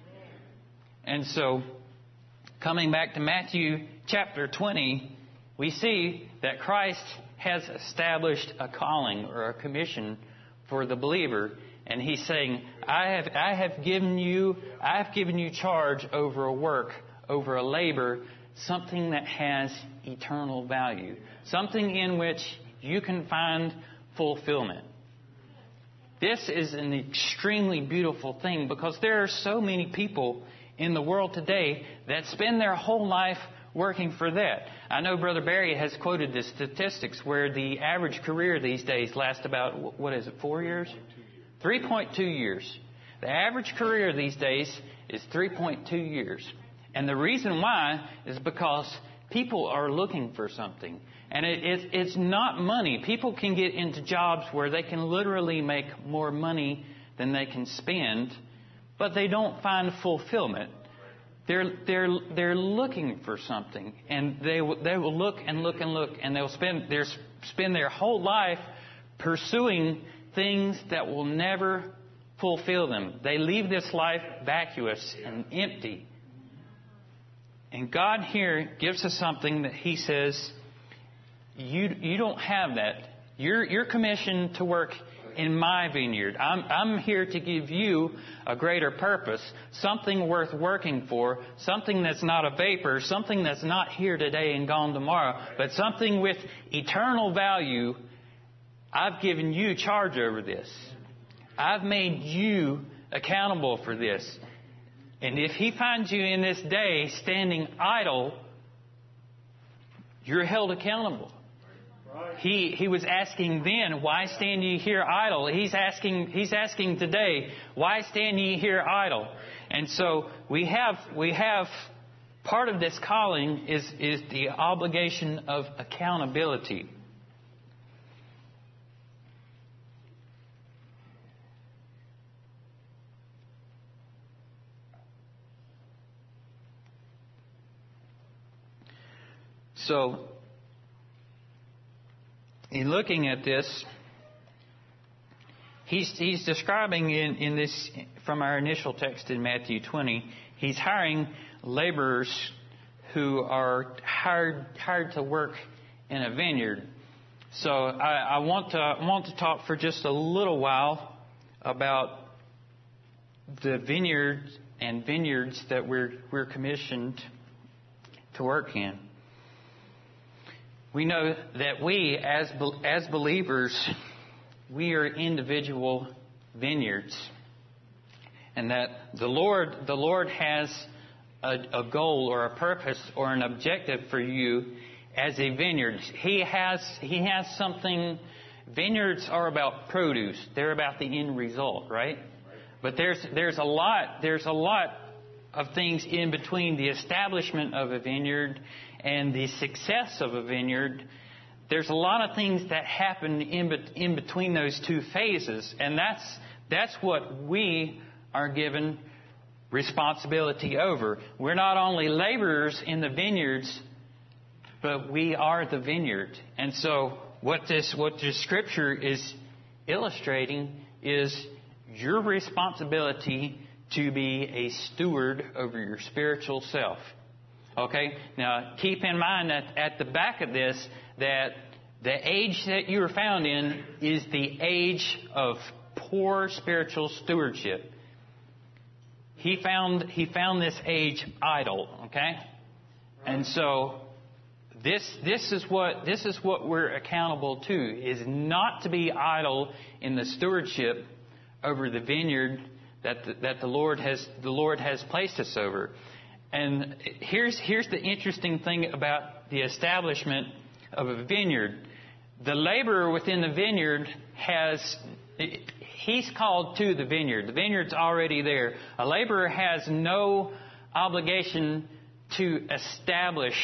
And so, coming back to Matthew chapter twenty, we see that Christ has established a calling or a commission for the believer, and he's saying, I have I have given you I have given you charge over a work, over a labor, something that has eternal value, something in which you can find fulfillment. This is an extremely beautiful thing, because there are so many people in the world today that spend their whole life working for that. I know Brother Barry has quoted the statistics where the average career these days lasts about, what is it, four years? three point two years. The average career these days is three point two years. And the reason why is because people are looking for something. And it, it, it's not money. People can get into jobs where they can literally make more money than they can spend, but they don't find fulfillment. They're they're they're looking for something, and they they will look and look and look, and they'll spend their spend their whole life pursuing things that will never fulfill them. They leave this life vacuous and empty. And God here gives us something that He says, you you don't have that. You're you're commissioned to work in my vineyard. I'm, I'm here to give you a greater purpose, something worth working for, something that's not a vapor, something that's not here today and gone tomorrow, but something with eternal value. I've given you charge over this. I've made you accountable for this. And if He finds you in this day standing idle, you're held accountable. He he was asking then, why stand ye here idle? He's asking he's asking today, why stand ye here idle? And so we have we have part of this calling is is the obligation of accountability. So, in looking at this, he's, he's describing in, in this, from our initial text in Matthew twenty, he's hiring laborers who are hired hired to work in a vineyard. So I, I want to I want to talk for just a little while about the vineyards and vineyards that we're we're commissioned to work in. We know that we, as as believers, we are individual vineyards. and that the Lord, the Lord has a, a goal or a purpose or an objective for you as a vineyard. He has, He has something. Vineyards are about produce. They're about the end result, right? But there's there's a lot there's a lot of things in between the establishment of a vineyard and the success of a vineyard. There's a lot of things that happen in, be- in between those two phases, and that's that's what we are given responsibility over. We're not only laborers in the vineyards, but we are the vineyard. And so what this what this scripture is illustrating is your responsibility to be a steward over your spiritual self. Okay? Now, keep in mind that at the back of this, that the age that you are found in is the age of poor spiritual stewardship. He found he found this age idle. Okay? And so this this is what this is what we're accountable to, is not to be idle in the stewardship over the vineyard that the, that the Lord has the Lord has placed us over. And here's here's the interesting thing about the establishment of a vineyard. The laborer within the vineyard has he's called to the vineyard. The vineyard's already there. A laborer has no obligation to establish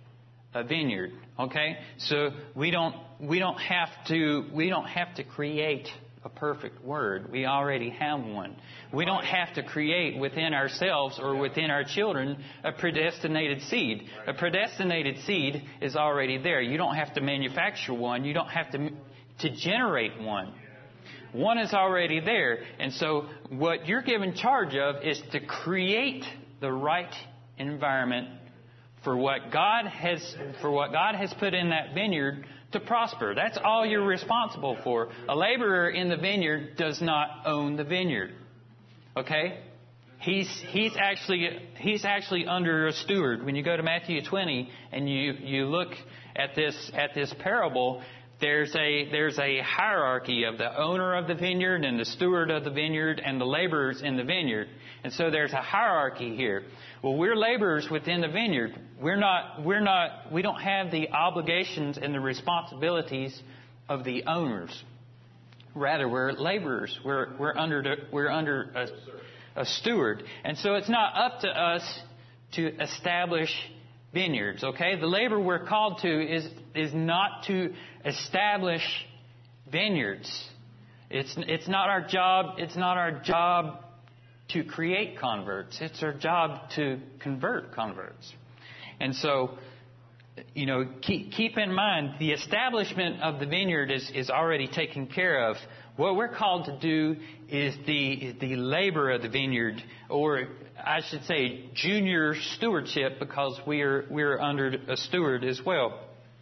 a vineyard. Okay? So we don't we don't have to we don't have to create a perfect word. We already have one. We don't have to create within ourselves or within our children a predestinated seed. A predestinated seed is already there. You don't have to manufacture one. You don't have to to generate one. One is already there. And so what you're given charge of is to create the right environment for what God has for what God has put in that vineyard to prosper. That's all you're responsible for. A laborer in the vineyard does not own the vineyard. Okay? He's he's actually he's actually under a steward. When you go to Matthew twenty and you, you look at this at this parable, there's a there's a hierarchy of the owner of the vineyard and the steward of the vineyard and the laborers in the vineyard. And so there's a hierarchy here. Well, we're laborers within the vineyard. We're not, we're not, we don't have the obligations and the responsibilities of the owners. Rather, we're laborers. We're, we're under, the, we're under a, a steward. And so it's not up to us to establish vineyards, okay? The labor we're called to is, is not to establish vineyards. It's, it's not our job, it's not our job to create converts. It's our job to convert converts. And so, you know, keep, keep in mind, the establishment of the vineyard is, is already taken care of. What we're called to do is the, the labor of the vineyard, or I should say junior stewardship, because we're, we're under a steward as well.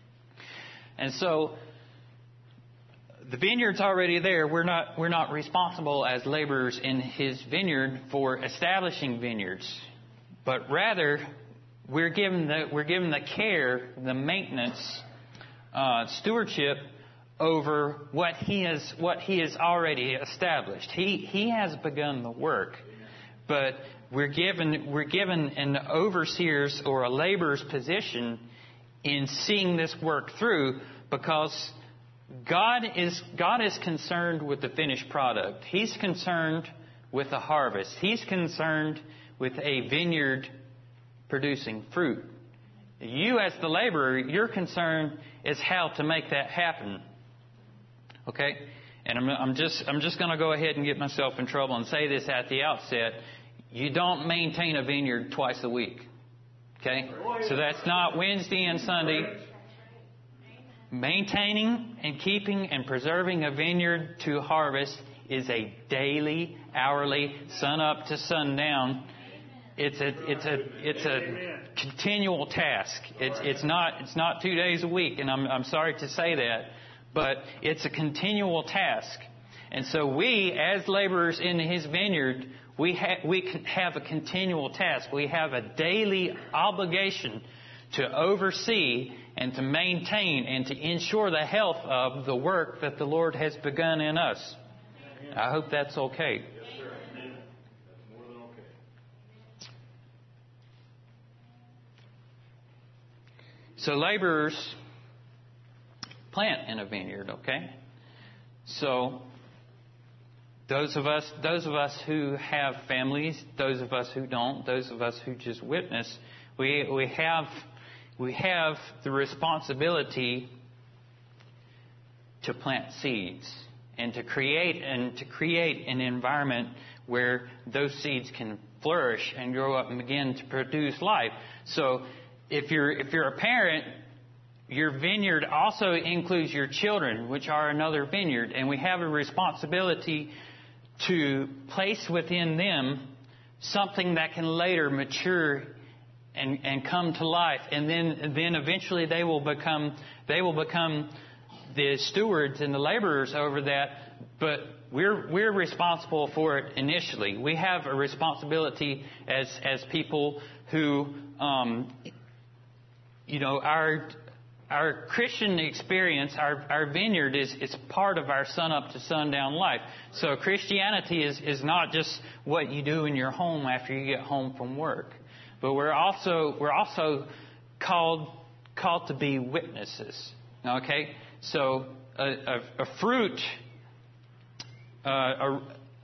And so, the vineyard's already there. We're not we're not responsible as laborers in His vineyard for establishing vineyards, but rather we're given the we're given the care, the maintenance, uh, stewardship over what He has what He has already established. He He has begun the work, but we're given we're given an overseer's or a laborer's position in seeing this work through, because God is God is concerned with the finished product. He's concerned with the harvest. He's concerned with a vineyard producing fruit. You, as the laborer, your concern is how to make that happen. Okay? And I'm, I'm just I'm just going to go ahead and get myself in trouble and say this at the outset. You don't maintain a vineyard twice a week. Okay? So that's not Wednesday and Sunday. Maintaining and keeping and preserving a vineyard to harvest is a daily, hourly, sun up to sundown. It's a it's a it's a continual task. It's it's not it's not two days a week, and I'm I'm sorry to say that, but it's a continual task. And so we, as laborers in His vineyard, we have we have a continual task. We have a daily obligation to oversee and to maintain and to ensure the health of the work that the Lord has begun in us. I hope that's okay. so laborers plant in a vineyard, okay? So those of us, those of us who have families, those of us who don't, those of us who just witness, we we have we have the responsibility to plant seeds and to create and to create an environment where those seeds can flourish and grow up and begin to produce life. So if you're if you're a parent, your vineyard also includes your children, which are another vineyard, and we have a responsibility to place within them something that can later mature and, and come to life, and then then eventually they will become they will become the stewards and the laborers over that. But we're we're responsible for it initially. We have a responsibility as as people who, um, you know, our Our Christian experience, our, our vineyard is, is part of our sun up to sundown life. So Christianity is, is not just what you do in your home after you get home from work. But we're also we're also called called to be witnesses. Okay? So a, a, a fruit uh, a,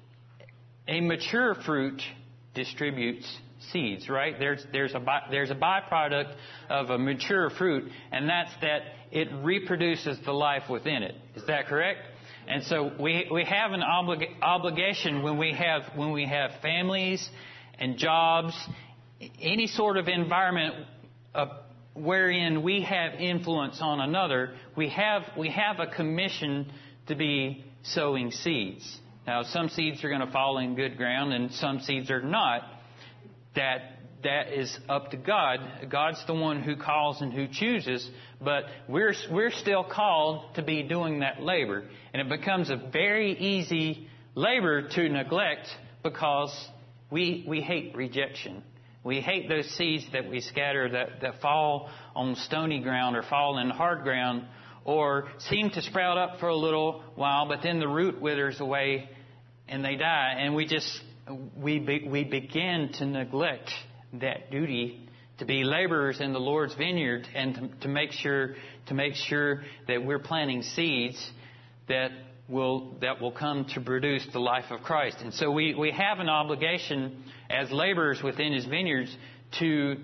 a mature fruit distributes seeds, right? There's there's a by, there's a byproduct of a mature fruit, and that's that it reproduces the life within it. Is that correct? And so we we have an oblig, obligation when we have when we have families and jobs, any sort of environment uh, wherein we have influence on another. We have we have a commission to be sowing seeds. Now, some seeds are going to fall in good ground, and some seeds are not. That that is up to God. God's the one who calls and who chooses, but we're we're still called to be doing that labor. And it becomes a very easy labor to neglect because we we hate rejection. We hate those seeds that we scatter that, that fall on stony ground or fall in hard ground or seem to sprout up for a little while, but then the root withers away and they die. And we just We be, we begin to neglect that duty to be laborers in the Lord's vineyard and to, to make sure to make sure that we're planting seeds that will that will come to produce the life of Christ. And so we, we have an obligation as laborers within His vineyards to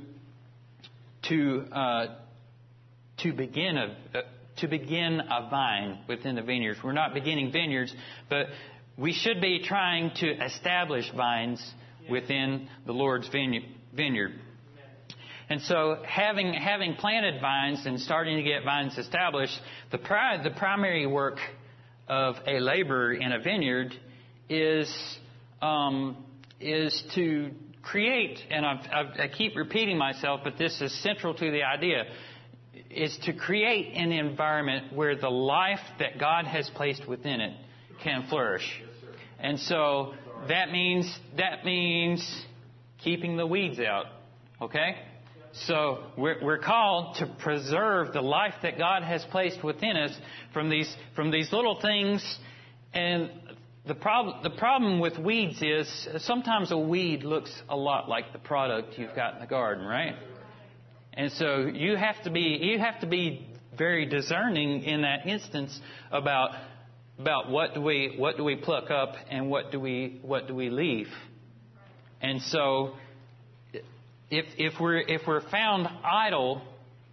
to uh, to begin a, a to begin a vine within the vineyards. We're not beginning vineyards, but we should be trying to establish vines within the Lord's vineyard. And so having having planted vines and starting to get vines established, the, pri- the primary work of a laborer in a vineyard is um, is to create, and I've, I've, I keep repeating myself, but this is central to the idea, is to create an environment where the life that God has placed within it can flourish. And so that means that means keeping the weeds out. Okay? So we're, we're called to preserve the life that God has placed within us from these from these little things. And the problem the problem with weeds is sometimes a weed looks a lot like the product you've got in the garden, right? And so you have to be you have to be very discerning in that instance about about what do we what do we pluck up and what do we what do we leave. And so if if we're if we're found idle,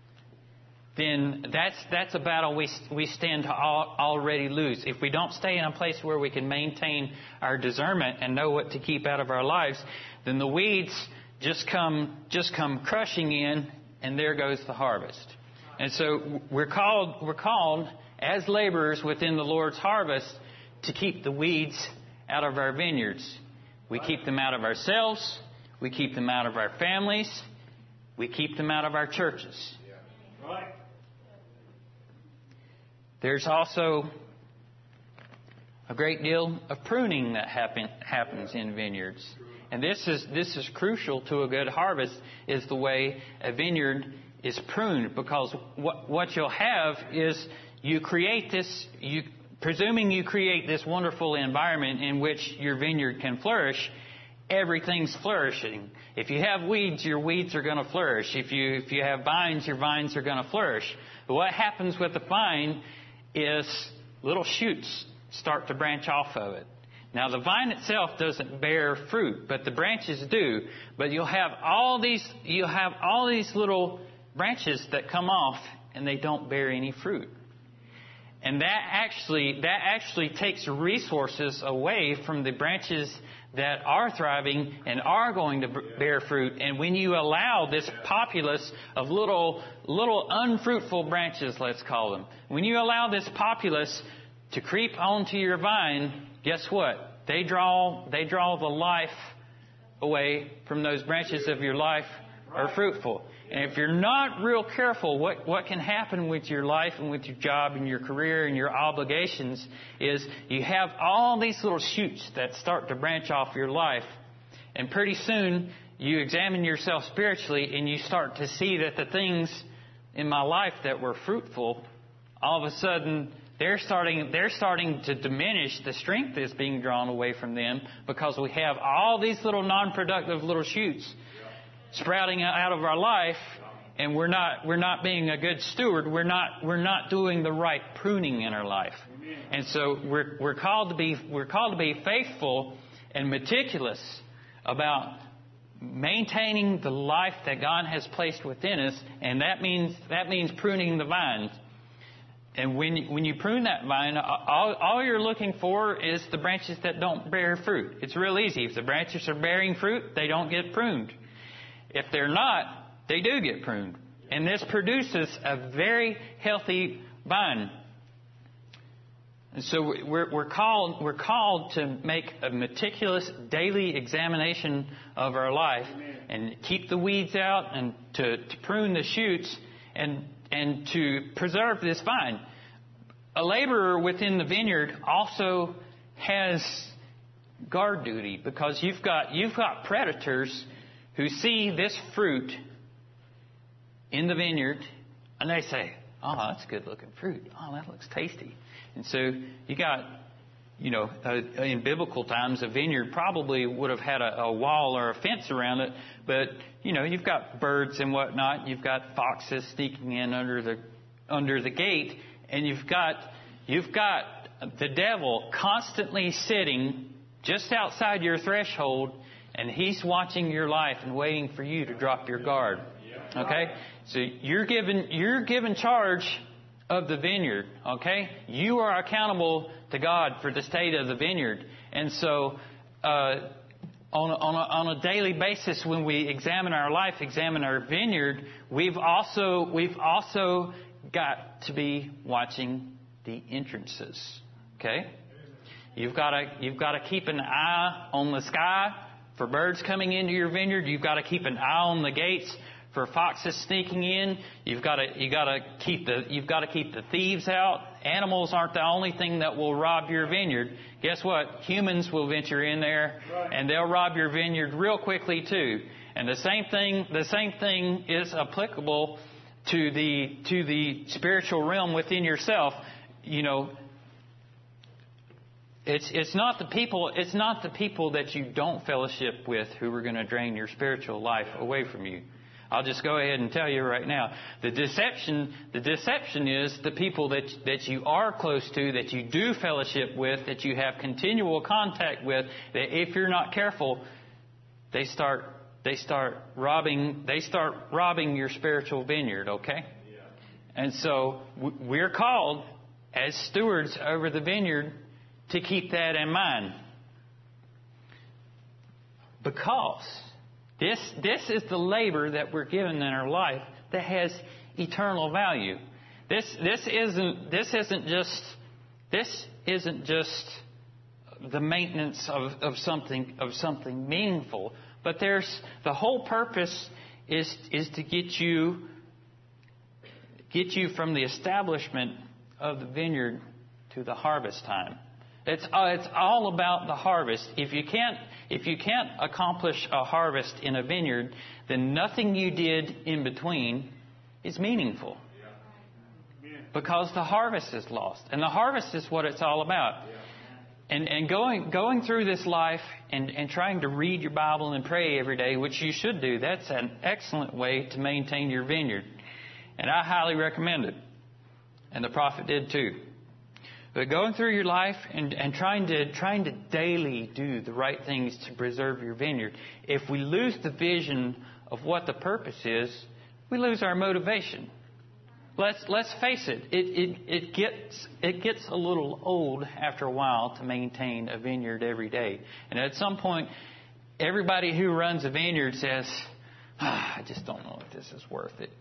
then that's that's a battle we we stand to al- already lose. If we don't stay in a place where we can maintain our discernment and know what to keep out of our lives, then the weeds just come just come crushing in, and there goes the harvest. And so we're called we're called as laborers within the Lord's harvest to keep the weeds out of our vineyards. We keep them out of ourselves. We keep them out of our families. We keep them out of our churches. Right. There's also a great deal of pruning that happen, happens in vineyards. And this is this is crucial to a good harvest, is the way a vineyard is pruned. Because what, what you'll have is you create this, you presuming you create this wonderful environment in which your vineyard can flourish, everything's flourishing. If you have weeds, your weeds are going to flourish. If you if you have vines, your vines are going to flourish. But what happens with the vine is little shoots start to branch off of it. Now, the vine itself doesn't bear fruit, but the branches do. But you'll have all these you'll have all these little branches that come off, and they don't bear any fruit. And that actually that actually takes resources away from the branches that are thriving and are going to bear fruit. And when you allow this populace of little little unfruitful branches, let's call them, when you allow this populace to creep onto your vine, guess what? They draw they draw the life away from those branches of your life are fruitful. And if you're not real careful, what, what can happen with your life and with your job and your career and your obligations is you have all these little shoots that start to branch off your life. And pretty soon you examine yourself spiritually and you start to see that the things in my life that were fruitful, all of a sudden they're starting, they're starting to diminish. The strength is being drawn away from them because we have all these little non-productive little shoots sprouting out of our life, and we're not we're not being a good steward. We're not we're not doing the right pruning in our life. And so we're we're called to be we're called to be faithful and meticulous about maintaining the life that God has placed within us, and that means that means pruning the vines. And when you, when you prune that vine, all, all you're looking for is the branches that don't bear fruit. It's real easy. If the branches are bearing fruit, they don't get pruned. If they're not, they do get pruned. And this produces a very healthy vine. And so we're, we're called we're called to make a meticulous daily examination of our life and keep the weeds out and to, to prune the shoots and and to preserve this vine. A laborer within the vineyard also has guard duty because you've got you've got predators who see this fruit in the vineyard, and they say, oh, that's good looking fruit. Oh, that looks tasty. And so you got, you know, uh, in biblical times, a vineyard probably would have had a, a wall or a fence around it, but, you know, you've got birds and whatnot. You've got foxes sneaking in under the under the gate, and you've got you've got the devil constantly sitting just outside your threshold. And he's watching your life and waiting for you to drop your guard. Okay? So you're given you're given charge of the vineyard. Okay? You are accountable to God for the state of the vineyard. And so uh, on, a, on, a, on a daily basis, when we examine our life, examine our vineyard, we've also we've also got to be watching the entrances. Okay? You've got to you've got to keep an eye on the sky for birds coming into your vineyard. You've got to keep an eye on the gates for foxes sneaking in. You've got to you got to keep the you've got to keep the thieves out. Animals aren't the only thing that will rob your vineyard. Guess what? Humans will venture in there, and they'll rob your vineyard real quickly too. And the same thing the same thing is applicable to the to the spiritual realm within yourself. You know, It's it's not the people it's not the people that you don't fellowship with who are going to drain your spiritual life away from you. I'll just go ahead and tell you right now. The deception the deception is the people that that you are close to, that you do fellowship with, that you have continual contact with, that if you're not careful, they start they start robbing they start robbing your spiritual vineyard, okay? And so we're called as stewards over the vineyard to keep that in mind. Because this this is the labor that we're given in our life that has eternal value. This this isn't this isn't just this isn't just the maintenance of, of something of something meaningful, but there's the whole purpose is is to get you get you from the establishment of the vineyard to the harvest time. It's uh, it's all about the harvest. If you can't if you can't accomplish a harvest in a vineyard, then nothing you did in between is meaningful. Because the harvest is lost. And the harvest is what it's all about. And, and going going through this life and, and trying to read your Bible and pray every day, which you should do, that's an excellent way to maintain your vineyard. And I highly recommend it. And the prophet did too. But going through your life and, and trying to trying to daily do the right things to preserve your vineyard, if we lose the vision of what the purpose is, we lose our motivation. Let's let's face it, it, it, it gets it gets a little old after a while to maintain a vineyard every day. And at some point, everybody who runs a vineyard says, ah, I just don't know if this is worth it.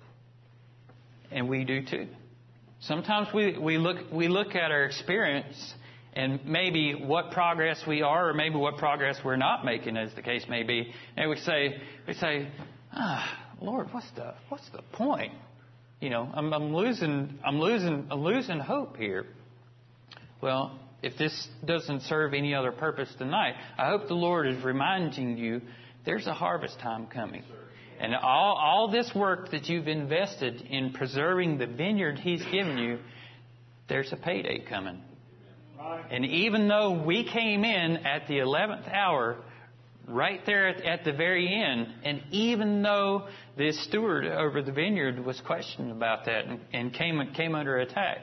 And we do too. Sometimes we, we look we look at our experience and maybe what progress we are or maybe what progress we're not making, as the case may be, and we say we say, ah, Lord, what's the what's the point? You know, I'm, I'm losing, I'm losing, I'm losing hope here. Well, if this doesn't serve any other purpose tonight, I hope the Lord is reminding you there's a harvest time coming. And all, all this work that you've invested in preserving the vineyard He's given you, there's a payday coming. And even though we came in at the eleventh hour, right there at, at the very end, and even though the steward over the vineyard was questioned about that and, and came came under attack,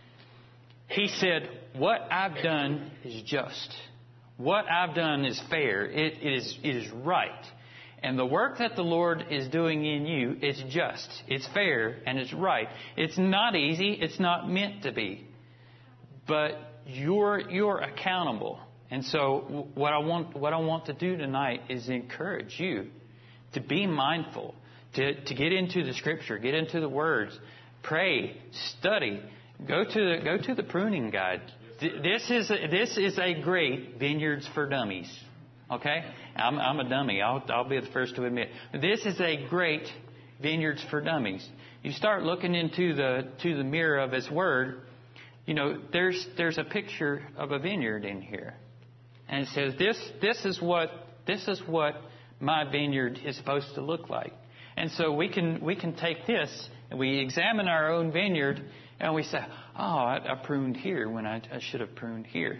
he said, what I've done is just. What I've done is fair. It, it is it is right. And the work that the Lord is doing in you is just. It's fair and it's right. It's not easy. It's not meant to be. But you're you're accountable. And so what I want what I want to do tonight is encourage you to be mindful, to, to get into the Scripture, get into the words, pray, study, go to the go to the pruning guide. This is a, this is a great Vineyards for Dummies. Okay, I'm, I'm a dummy. I'll I'll be the first to admit this is a great Vineyards for Dummies. You start looking into the to the mirror of His Word. You know, there's there's a picture of a vineyard in here. And it says, this this is what this is what my vineyard is supposed to look like. And so we can we can take this and we examine our own vineyard and we say, oh, I, I pruned here when I, I should have pruned here.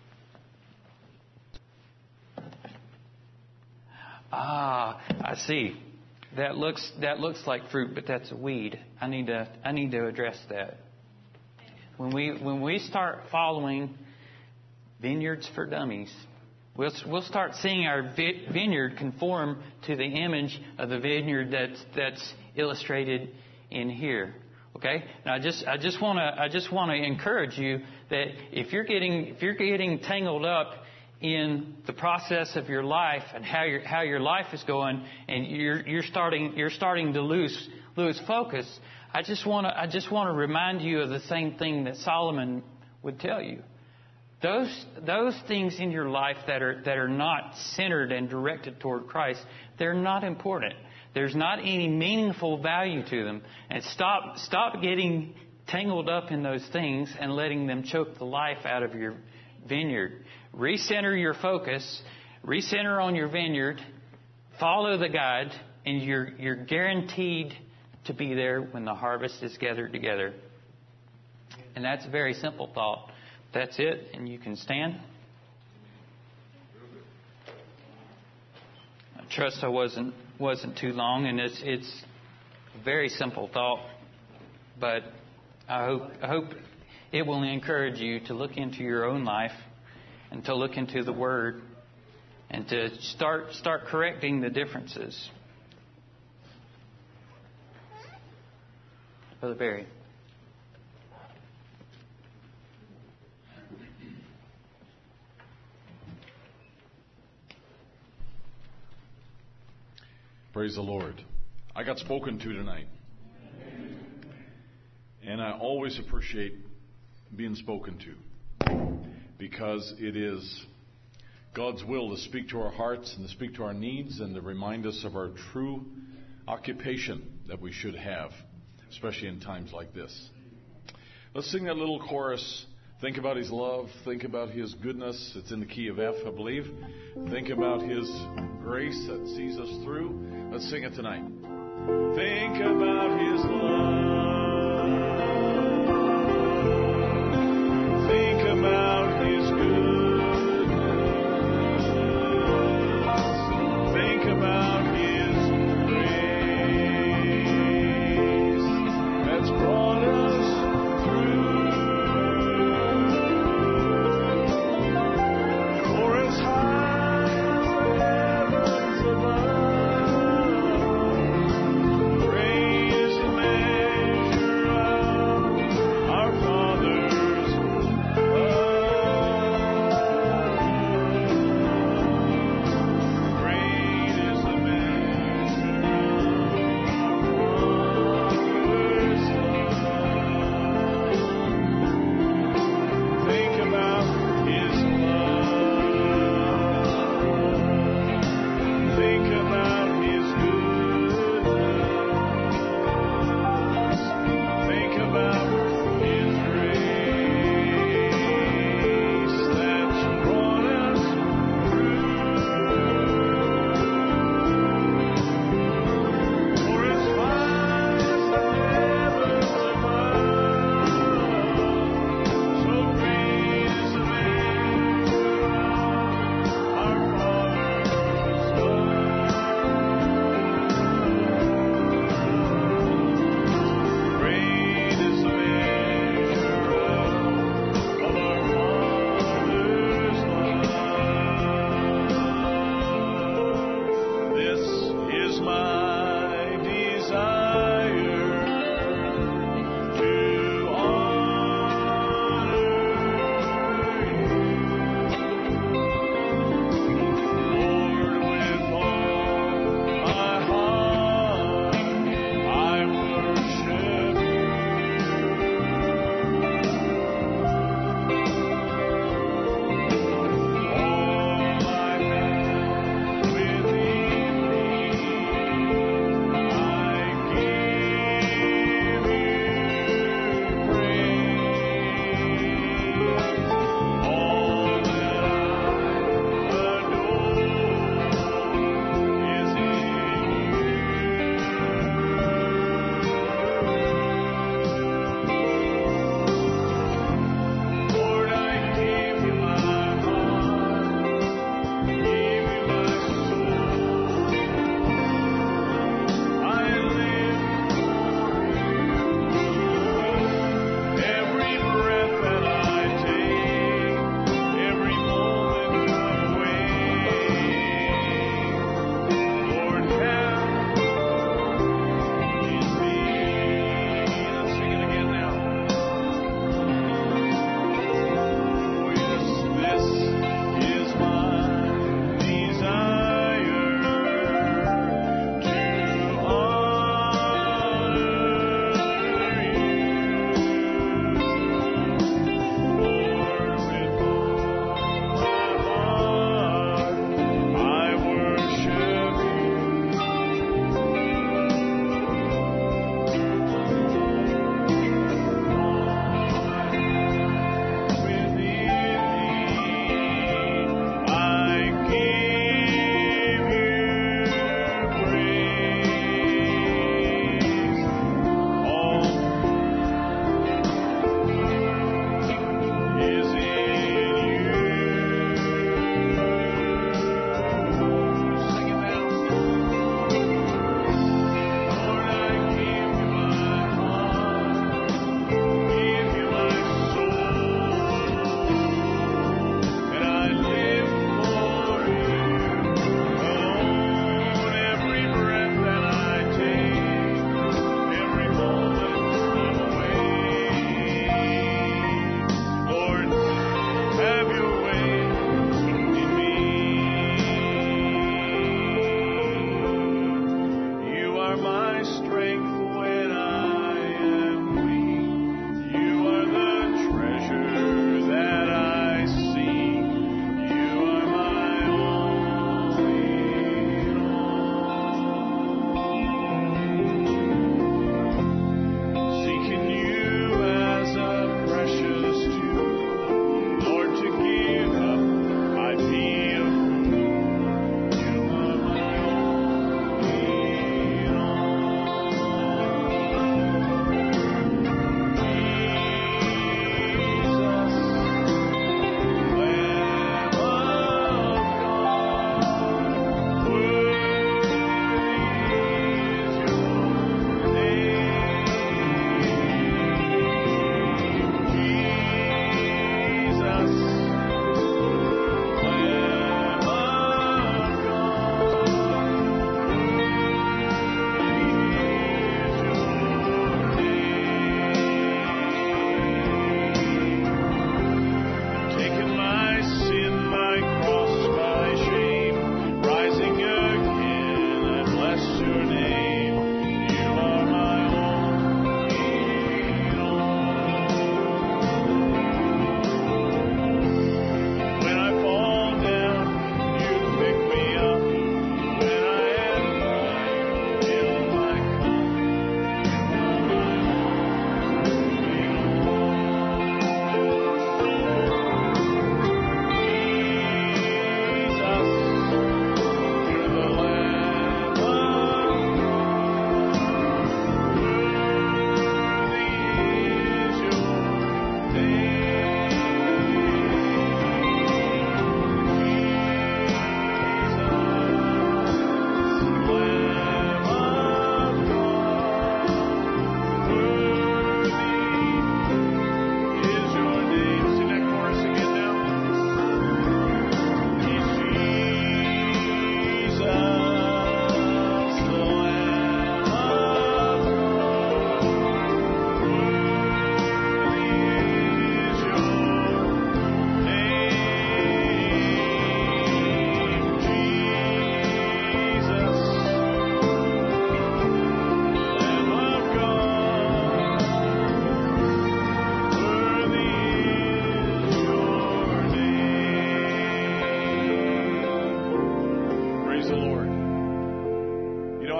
Ah, I see. That looks that looks like fruit, but that's a weed. I need to I need to address that. When we when we start following Vineyards for Dummies, we'll we'll start seeing our vi- vineyard conform to the image of the vineyard that's that's illustrated in here. Okay? And I just I just want to I just want to encourage you that if you're getting if you're getting tangled up in the process of your life and how your how your life is going, and you're you're starting you're starting to lose lose focus, I just want to I just want to remind you of the same thing that Solomon would tell you. Those those things in your life that are that are not centered and directed toward Christ, they're not important. There's not any meaningful value to them. And stop stop getting tangled up in those things and letting them choke the life out of your vineyard. Recenter your focus, recenter on your vineyard, follow the guide, and you're you're guaranteed to be there when the harvest is gathered together. And that's a very simple thought. That's it, and you can stand. I trust I wasn't wasn't too long, and it's it's a very simple thought, but I hope I hope it will encourage you to look into your own life and to look into the Word and to start start correcting the differences. Brother Barry. Praise the Lord. I got spoken to tonight. And I always appreciate being spoken to, because it is God's will to speak to our hearts and to speak to our needs and to remind us of our true occupation that we should have, especially in times like this. Let's sing that little chorus. Think about His love. Think about His goodness. It's in the key of F, I believe. Think about His grace that sees us through. Let's sing it tonight. Think about His love. Think about His goodness.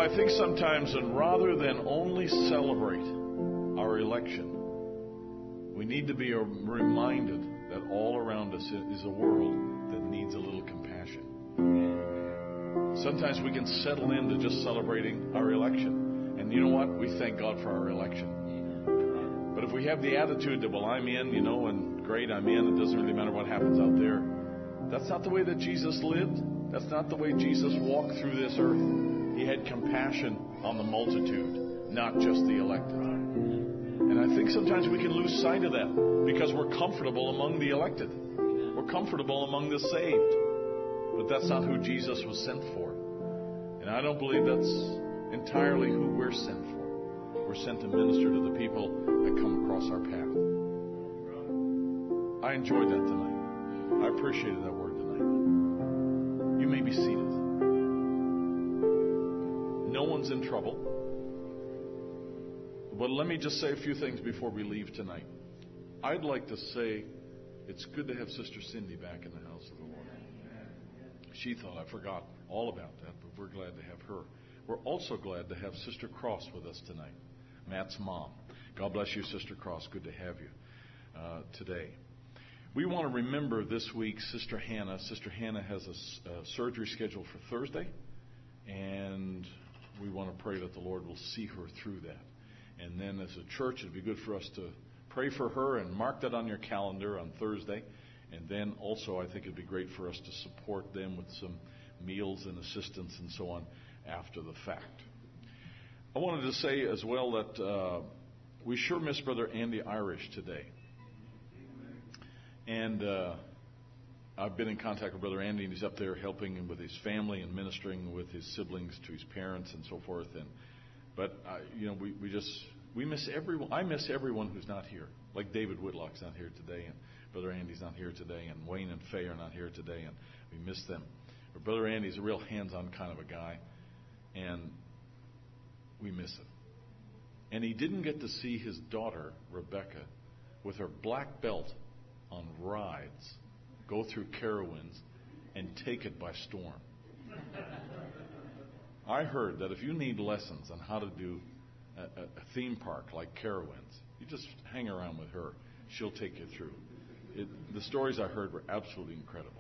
I think sometimes that rather than only celebrate our election, we need to be reminded that all around us is a world that needs a little compassion. Sometimes we can settle into just celebrating our election. And you know what? We thank God for our election. But if we have the attitude that, well, I'm in, you know, and great, I'm in, it doesn't really matter what happens out there, that's not the way that Jesus lived. That's not the way Jesus walked through this earth. He had compassion on the multitude, not just the elected. And I think sometimes we can lose sight of that because we're comfortable among the elected. We're comfortable among the saved. But that's not who Jesus was sent for. And I don't believe that's entirely who we're sent for. We're sent to minister to the people that come across our path. I enjoyed that tonight. I appreciated that word tonight. You may be seated. No one's in trouble. But let me just say a few things before we leave tonight. I'd like to say it's good to have Sister Cindy back in the house of the Lord. She thought I forgot all about that, but we're glad to have her. We're also glad to have Sister Cross with us tonight, Matt's mom. God bless you, Sister Cross. Good to have you uh, today. We want to remember this week Sister Hannah. Sister Hannah has a, a surgery scheduled for Thursday, and we want to pray that the Lord will see her through that. And then as a church, it'd be good for us to pray for her and mark that on your calendar on Thursday. And then also I think it'd be great for us to support them with some meals and assistance and so on after the fact. I wanted to say as well that uh, we sure miss Brother Andy Irish today. And uh, I've been in contact with Brother Andy, and he's up there helping him with his family and ministering with his siblings to his parents and so forth. And But, uh, you know, we, we just, we miss everyone. I miss everyone who's not here. Like David Whitlock's not here today, and Brother Andy's not here today, and Wayne and Faye are not here today, and we miss them. But Brother Andy's a real hands-on kind of a guy, and we miss him. And he didn't get to see his daughter, Rebecca, with her black belt on rides, go through Carowinds and take it by storm. I heard that if you need lessons on how to do a, a, a theme park like Carowinds, you just hang around with her. She'll take you through. It, the stories I heard were absolutely incredible.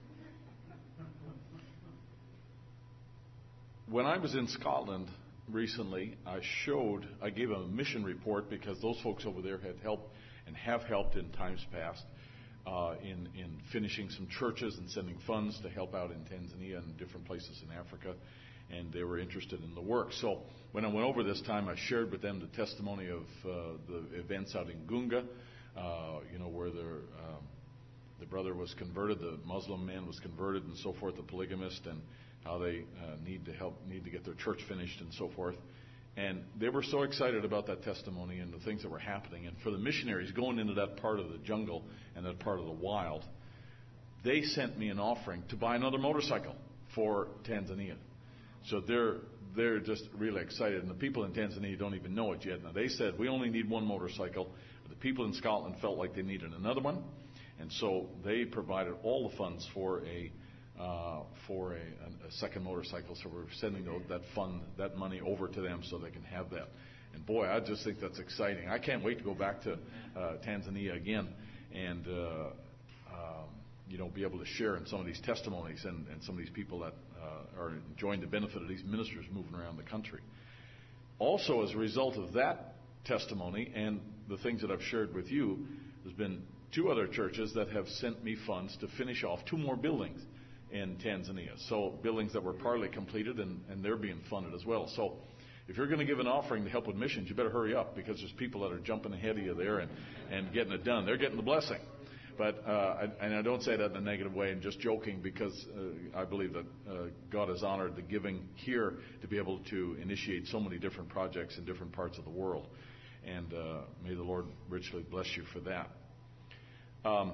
When I was in Scotland recently, I showed, I gave a mission report because those folks over there had helped and have helped in times past uh, in, in finishing some churches and sending funds to help out in Tanzania and different places in Africa. And they were interested in the work. So when I went over this time, I shared with them the testimony of uh, the events out in Gunga, uh, you know, where the, um, the brother was converted, the Muslim man was converted, and so forth, the polygamist, and how they uh, need to help, need to get their church finished, and so forth. And they were so excited about that testimony and the things that were happening. And for the missionaries going into that part of the jungle and that part of the wild, they sent me an offering to buy another motorcycle for Tanzania. So they're they're just really excited. And the people in Tanzania don't even know it yet. Now, they said, we only need one motorcycle. But the people in Scotland felt like they needed another one. And so they provided all the funds for a uh, for a, a second motorcycle. So we're sending that fund, that money over to them so they can have that. And boy, I just think that's exciting. I can't wait to go back to uh, Tanzania again and, uh, um, you know, be able to share in some of these testimonies and, and some of these people that uh, are enjoying the benefit of these ministers moving around the country. Also, as a result of that testimony and the things that I've shared with you, there's been two other churches that have sent me funds to finish off two more buildings in Tanzania. So buildings that were partly completed, and, and they're being funded as well. So if you're going to give an offering to help with missions, you better hurry up, because there's people that are jumping ahead of you there and, and getting it done. They're getting the blessing. But uh, I, and I don't say that in a negative way and just joking, because uh, I believe that uh, God has honored the giving here to be able to initiate so many different projects in different parts of the world. And uh, may the Lord richly bless you for that. Um,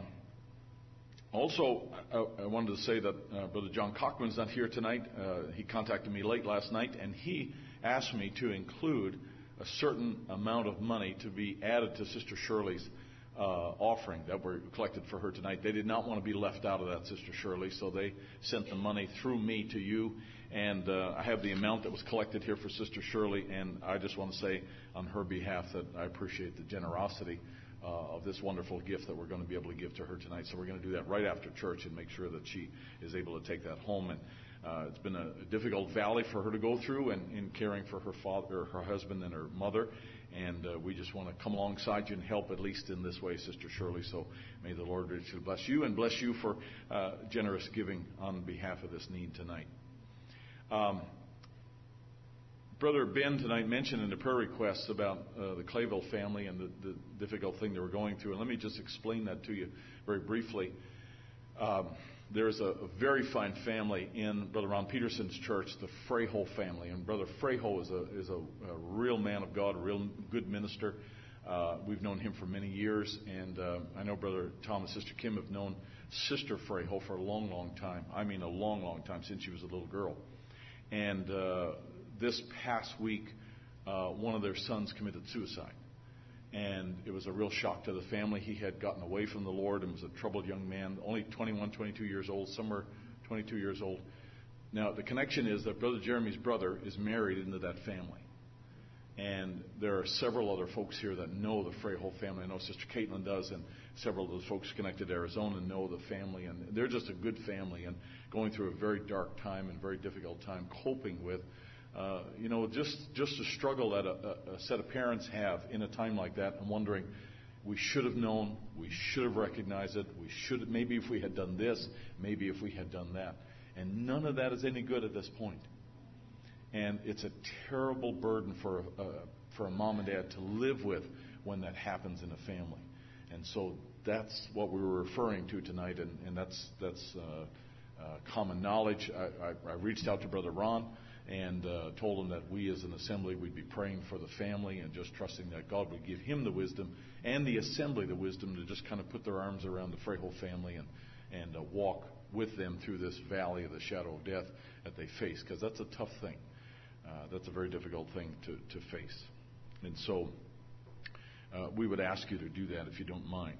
also, I, I wanted to say that uh, Brother John Cockman's not here tonight. Uh, he contacted me late last night, and he asked me to include a certain amount of money to be added to Sister Shirley's uh, offering that were collected for her tonight. They did not want to be left out of that, Sister Shirley, so they sent the money through me to you. And uh, I have the amount that was collected here for Sister Shirley, and I just want to say on her behalf that I appreciate the generosity uh, of this wonderful gift that we're going to be able to give to her tonight. So we're going to do that right after church and make sure that she is able to take that home. And uh, it's been a, a difficult valley for her to go through in, in caring for her father, or her husband, and her mother. And uh, we just want to come alongside you and help, at least in this way, Sister Shirley. So may the Lord richly bless you and bless you for uh, generous giving on behalf of this need tonight. Um, Brother Ben tonight mentioned in the prayer requests about uh, the Clayville family and the, the difficult thing they were going through. And let me just explain that to you very briefly. Um, There's a, a very fine family in Brother Ron Peterson's church, the Freho family. And Brother Freho is a is a, a real man of God, a real good minister. Uh, we've known him for many years. And uh, I know Brother Tom and Sister Kim have known Sister Freho for a long, long time. I mean a long, long time, since she was a little girl. And uh, this past week, uh, one of their sons committed suicide. And it was a real shock to the family. He had gotten away from the Lord and was a troubled young man, only twenty-one, twenty-two years old, somewhere twenty-two years old. Now, the connection is that Brother Jeremy's brother is married into that family. And there are several other folks here that know the Freho family. I know Sister Caitlin does, and several of those folks connected to Arizona know the family. And they're just a good family and going through a very dark time and very difficult time coping with Uh, you know, just just a struggle that a, a set of parents have in a time like that, and wondering, we should have known, we should have recognized it, we should maybe if we had done this, maybe if we had done that. And none of that is any good at this point. And it's a terrible burden for a, for a mom and dad to live with when that happens in a family. And so that's what we were referring to tonight, and, and that's that's uh, uh, common knowledge. I, I, I reached out to Brother Ron and uh, told him that we as an assembly would be praying for the family and just trusting that God would give him the wisdom and the assembly the wisdom to just kind of put their arms around the Freho family and, and uh, walk with them through this valley of the shadow of death that they face, because that's a tough thing. Uh, that's a very difficult thing to, to face. And so uh, we would ask you to do that if you don't mind.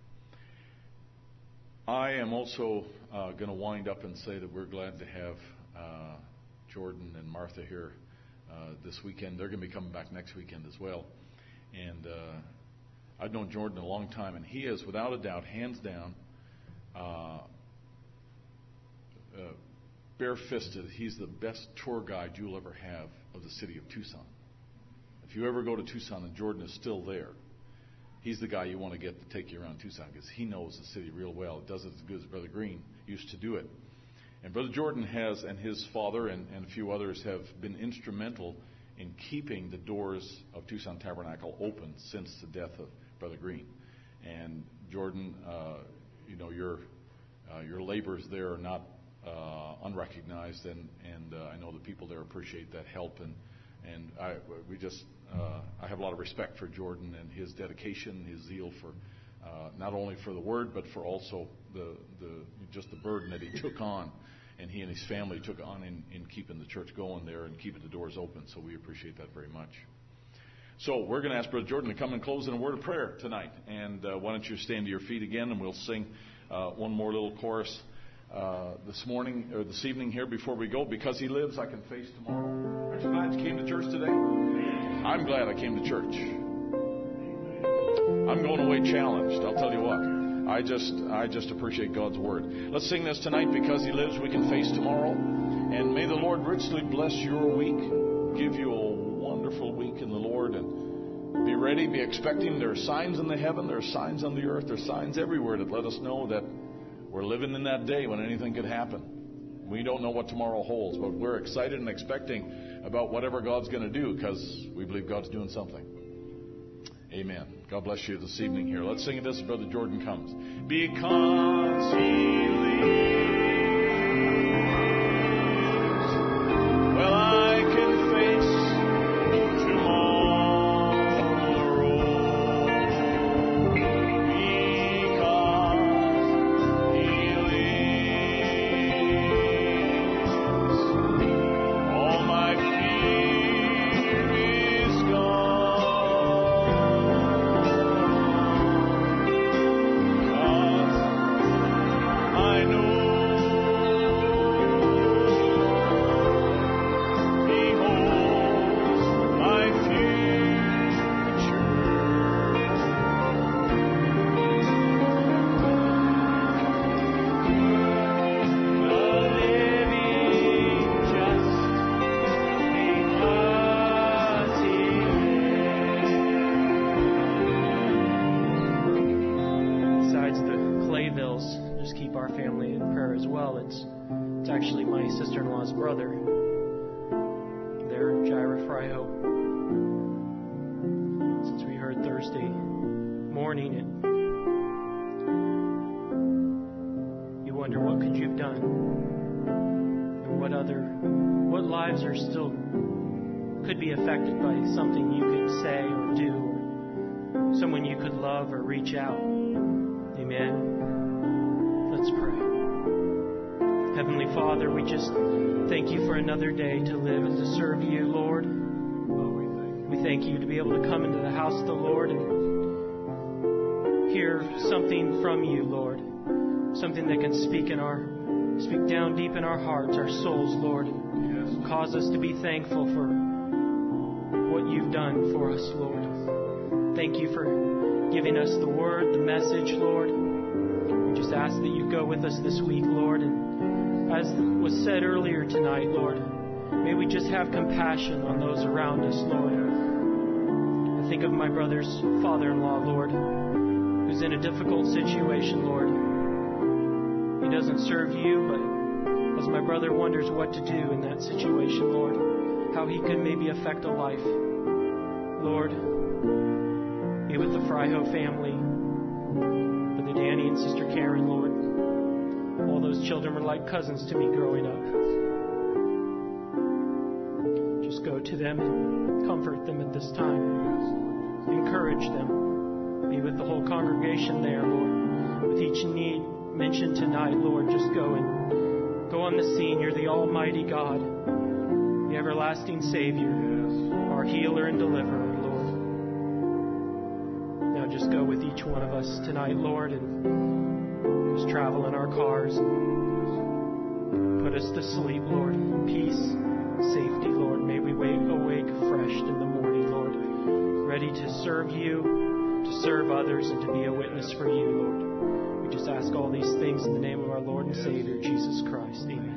I am also uh, going to wind up and say that we're glad to have uh, Jordan and Martha here uh, this weekend. They're going to be coming back next weekend as well. And uh, I've known Jordan a long time, and he is, without a doubt, hands down, uh, uh, bare-fisted, he's the best tour guide you'll ever have of the city of Tucson. If you ever go to Tucson and Jordan is still there, he's the guy you want to get to take you around Tucson, because he knows the city real well. It does it as good as Brother Green used to do it. And Brother Jordan has, and his father and, and a few others have been instrumental in keeping the doors of Tucson Tabernacle open since the death of Brother Green. And Jordan, uh, you know, your uh, your labors there are not uh, unrecognized, and and uh, I know the people there appreciate that help, and and I we just uh, I have a lot of respect for Jordan and his dedication, his zeal for uh, not only for the Word, but for also the the just the burden that he took on. And he and his family took on in, in keeping the church going there and keeping the doors open. So we appreciate that very much. So we're going to ask Brother Jordan to come and close in a word of prayer tonight. And uh, why don't you stand to your feet again, and we'll sing uh, one more little chorus uh, this morning or this evening here before we go. Because He lives, I can face tomorrow. Aren't you glad you came to church today? I'm glad I came to church. I'm going away challenged, I'll tell you what. I just I just appreciate God's Word. Let's sing this tonight. Because He lives, we can face tomorrow. And may the Lord richly bless your week. Give you a wonderful week in the Lord. And be ready, be expecting. There are signs in the heaven, there are signs on the earth, there are signs everywhere that let us know that we're living in that day when anything could happen. We don't know what tomorrow holds, but we're excited and expecting about whatever God's going to do, because we believe God's doing something. Amen. God bless you this evening here. Let's sing it as Brother Jordan comes. Because He lives, well, I can face tomorrow. Because He lives, all my fear is gone. as well. It's it's actually my sister-in-law's brother. There, Jaira Fryhoe. Since we heard Thursday morning, it, you wonder what could you have done, and what other, what lives are still could be affected by something you could say or do, or someone you could love or reach out. Amen. Let's pray. Heavenly Father, we just thank you for another day to live and to serve you, Lord. We thank you to be able to come into the house of the Lord and hear something from you, Lord. Something that can speak in our, speak down deep in our hearts, our souls, Lord. And cause us to be thankful for what you've done for us, Lord. Thank you for giving us the word, the message, Lord. We just ask that you go with us this week, Lord. And as was said earlier tonight, Lord, may we just have compassion on those around us, Lord. I think of my brother's father-in-law, Lord, who's in a difficult situation, Lord. He doesn't serve you, but as my brother wonders what to do in that situation, Lord, how he could maybe affect a life, Lord, be with the Fryhoe family, Brother Danny and Sister Karen, Lord. All those children were like cousins to me growing up. Just go to them and comfort them at this time. Encourage them. Be with the whole congregation there, Lord. With each need mentioned tonight, Lord, just go and go on the scene. You're the Almighty God, the everlasting Savior, our healer and deliverer, Lord. Now just go with each one of us tonight, Lord, and just travel in our cars and put us to sleep, Lord. Peace, safety, Lord. May we wake awake refreshed in the morning, Lord, ready to serve you, to serve others, and to be a witness for you, Lord. We just ask all these things in the name of our Lord and Savior, Jesus Christ. Amen.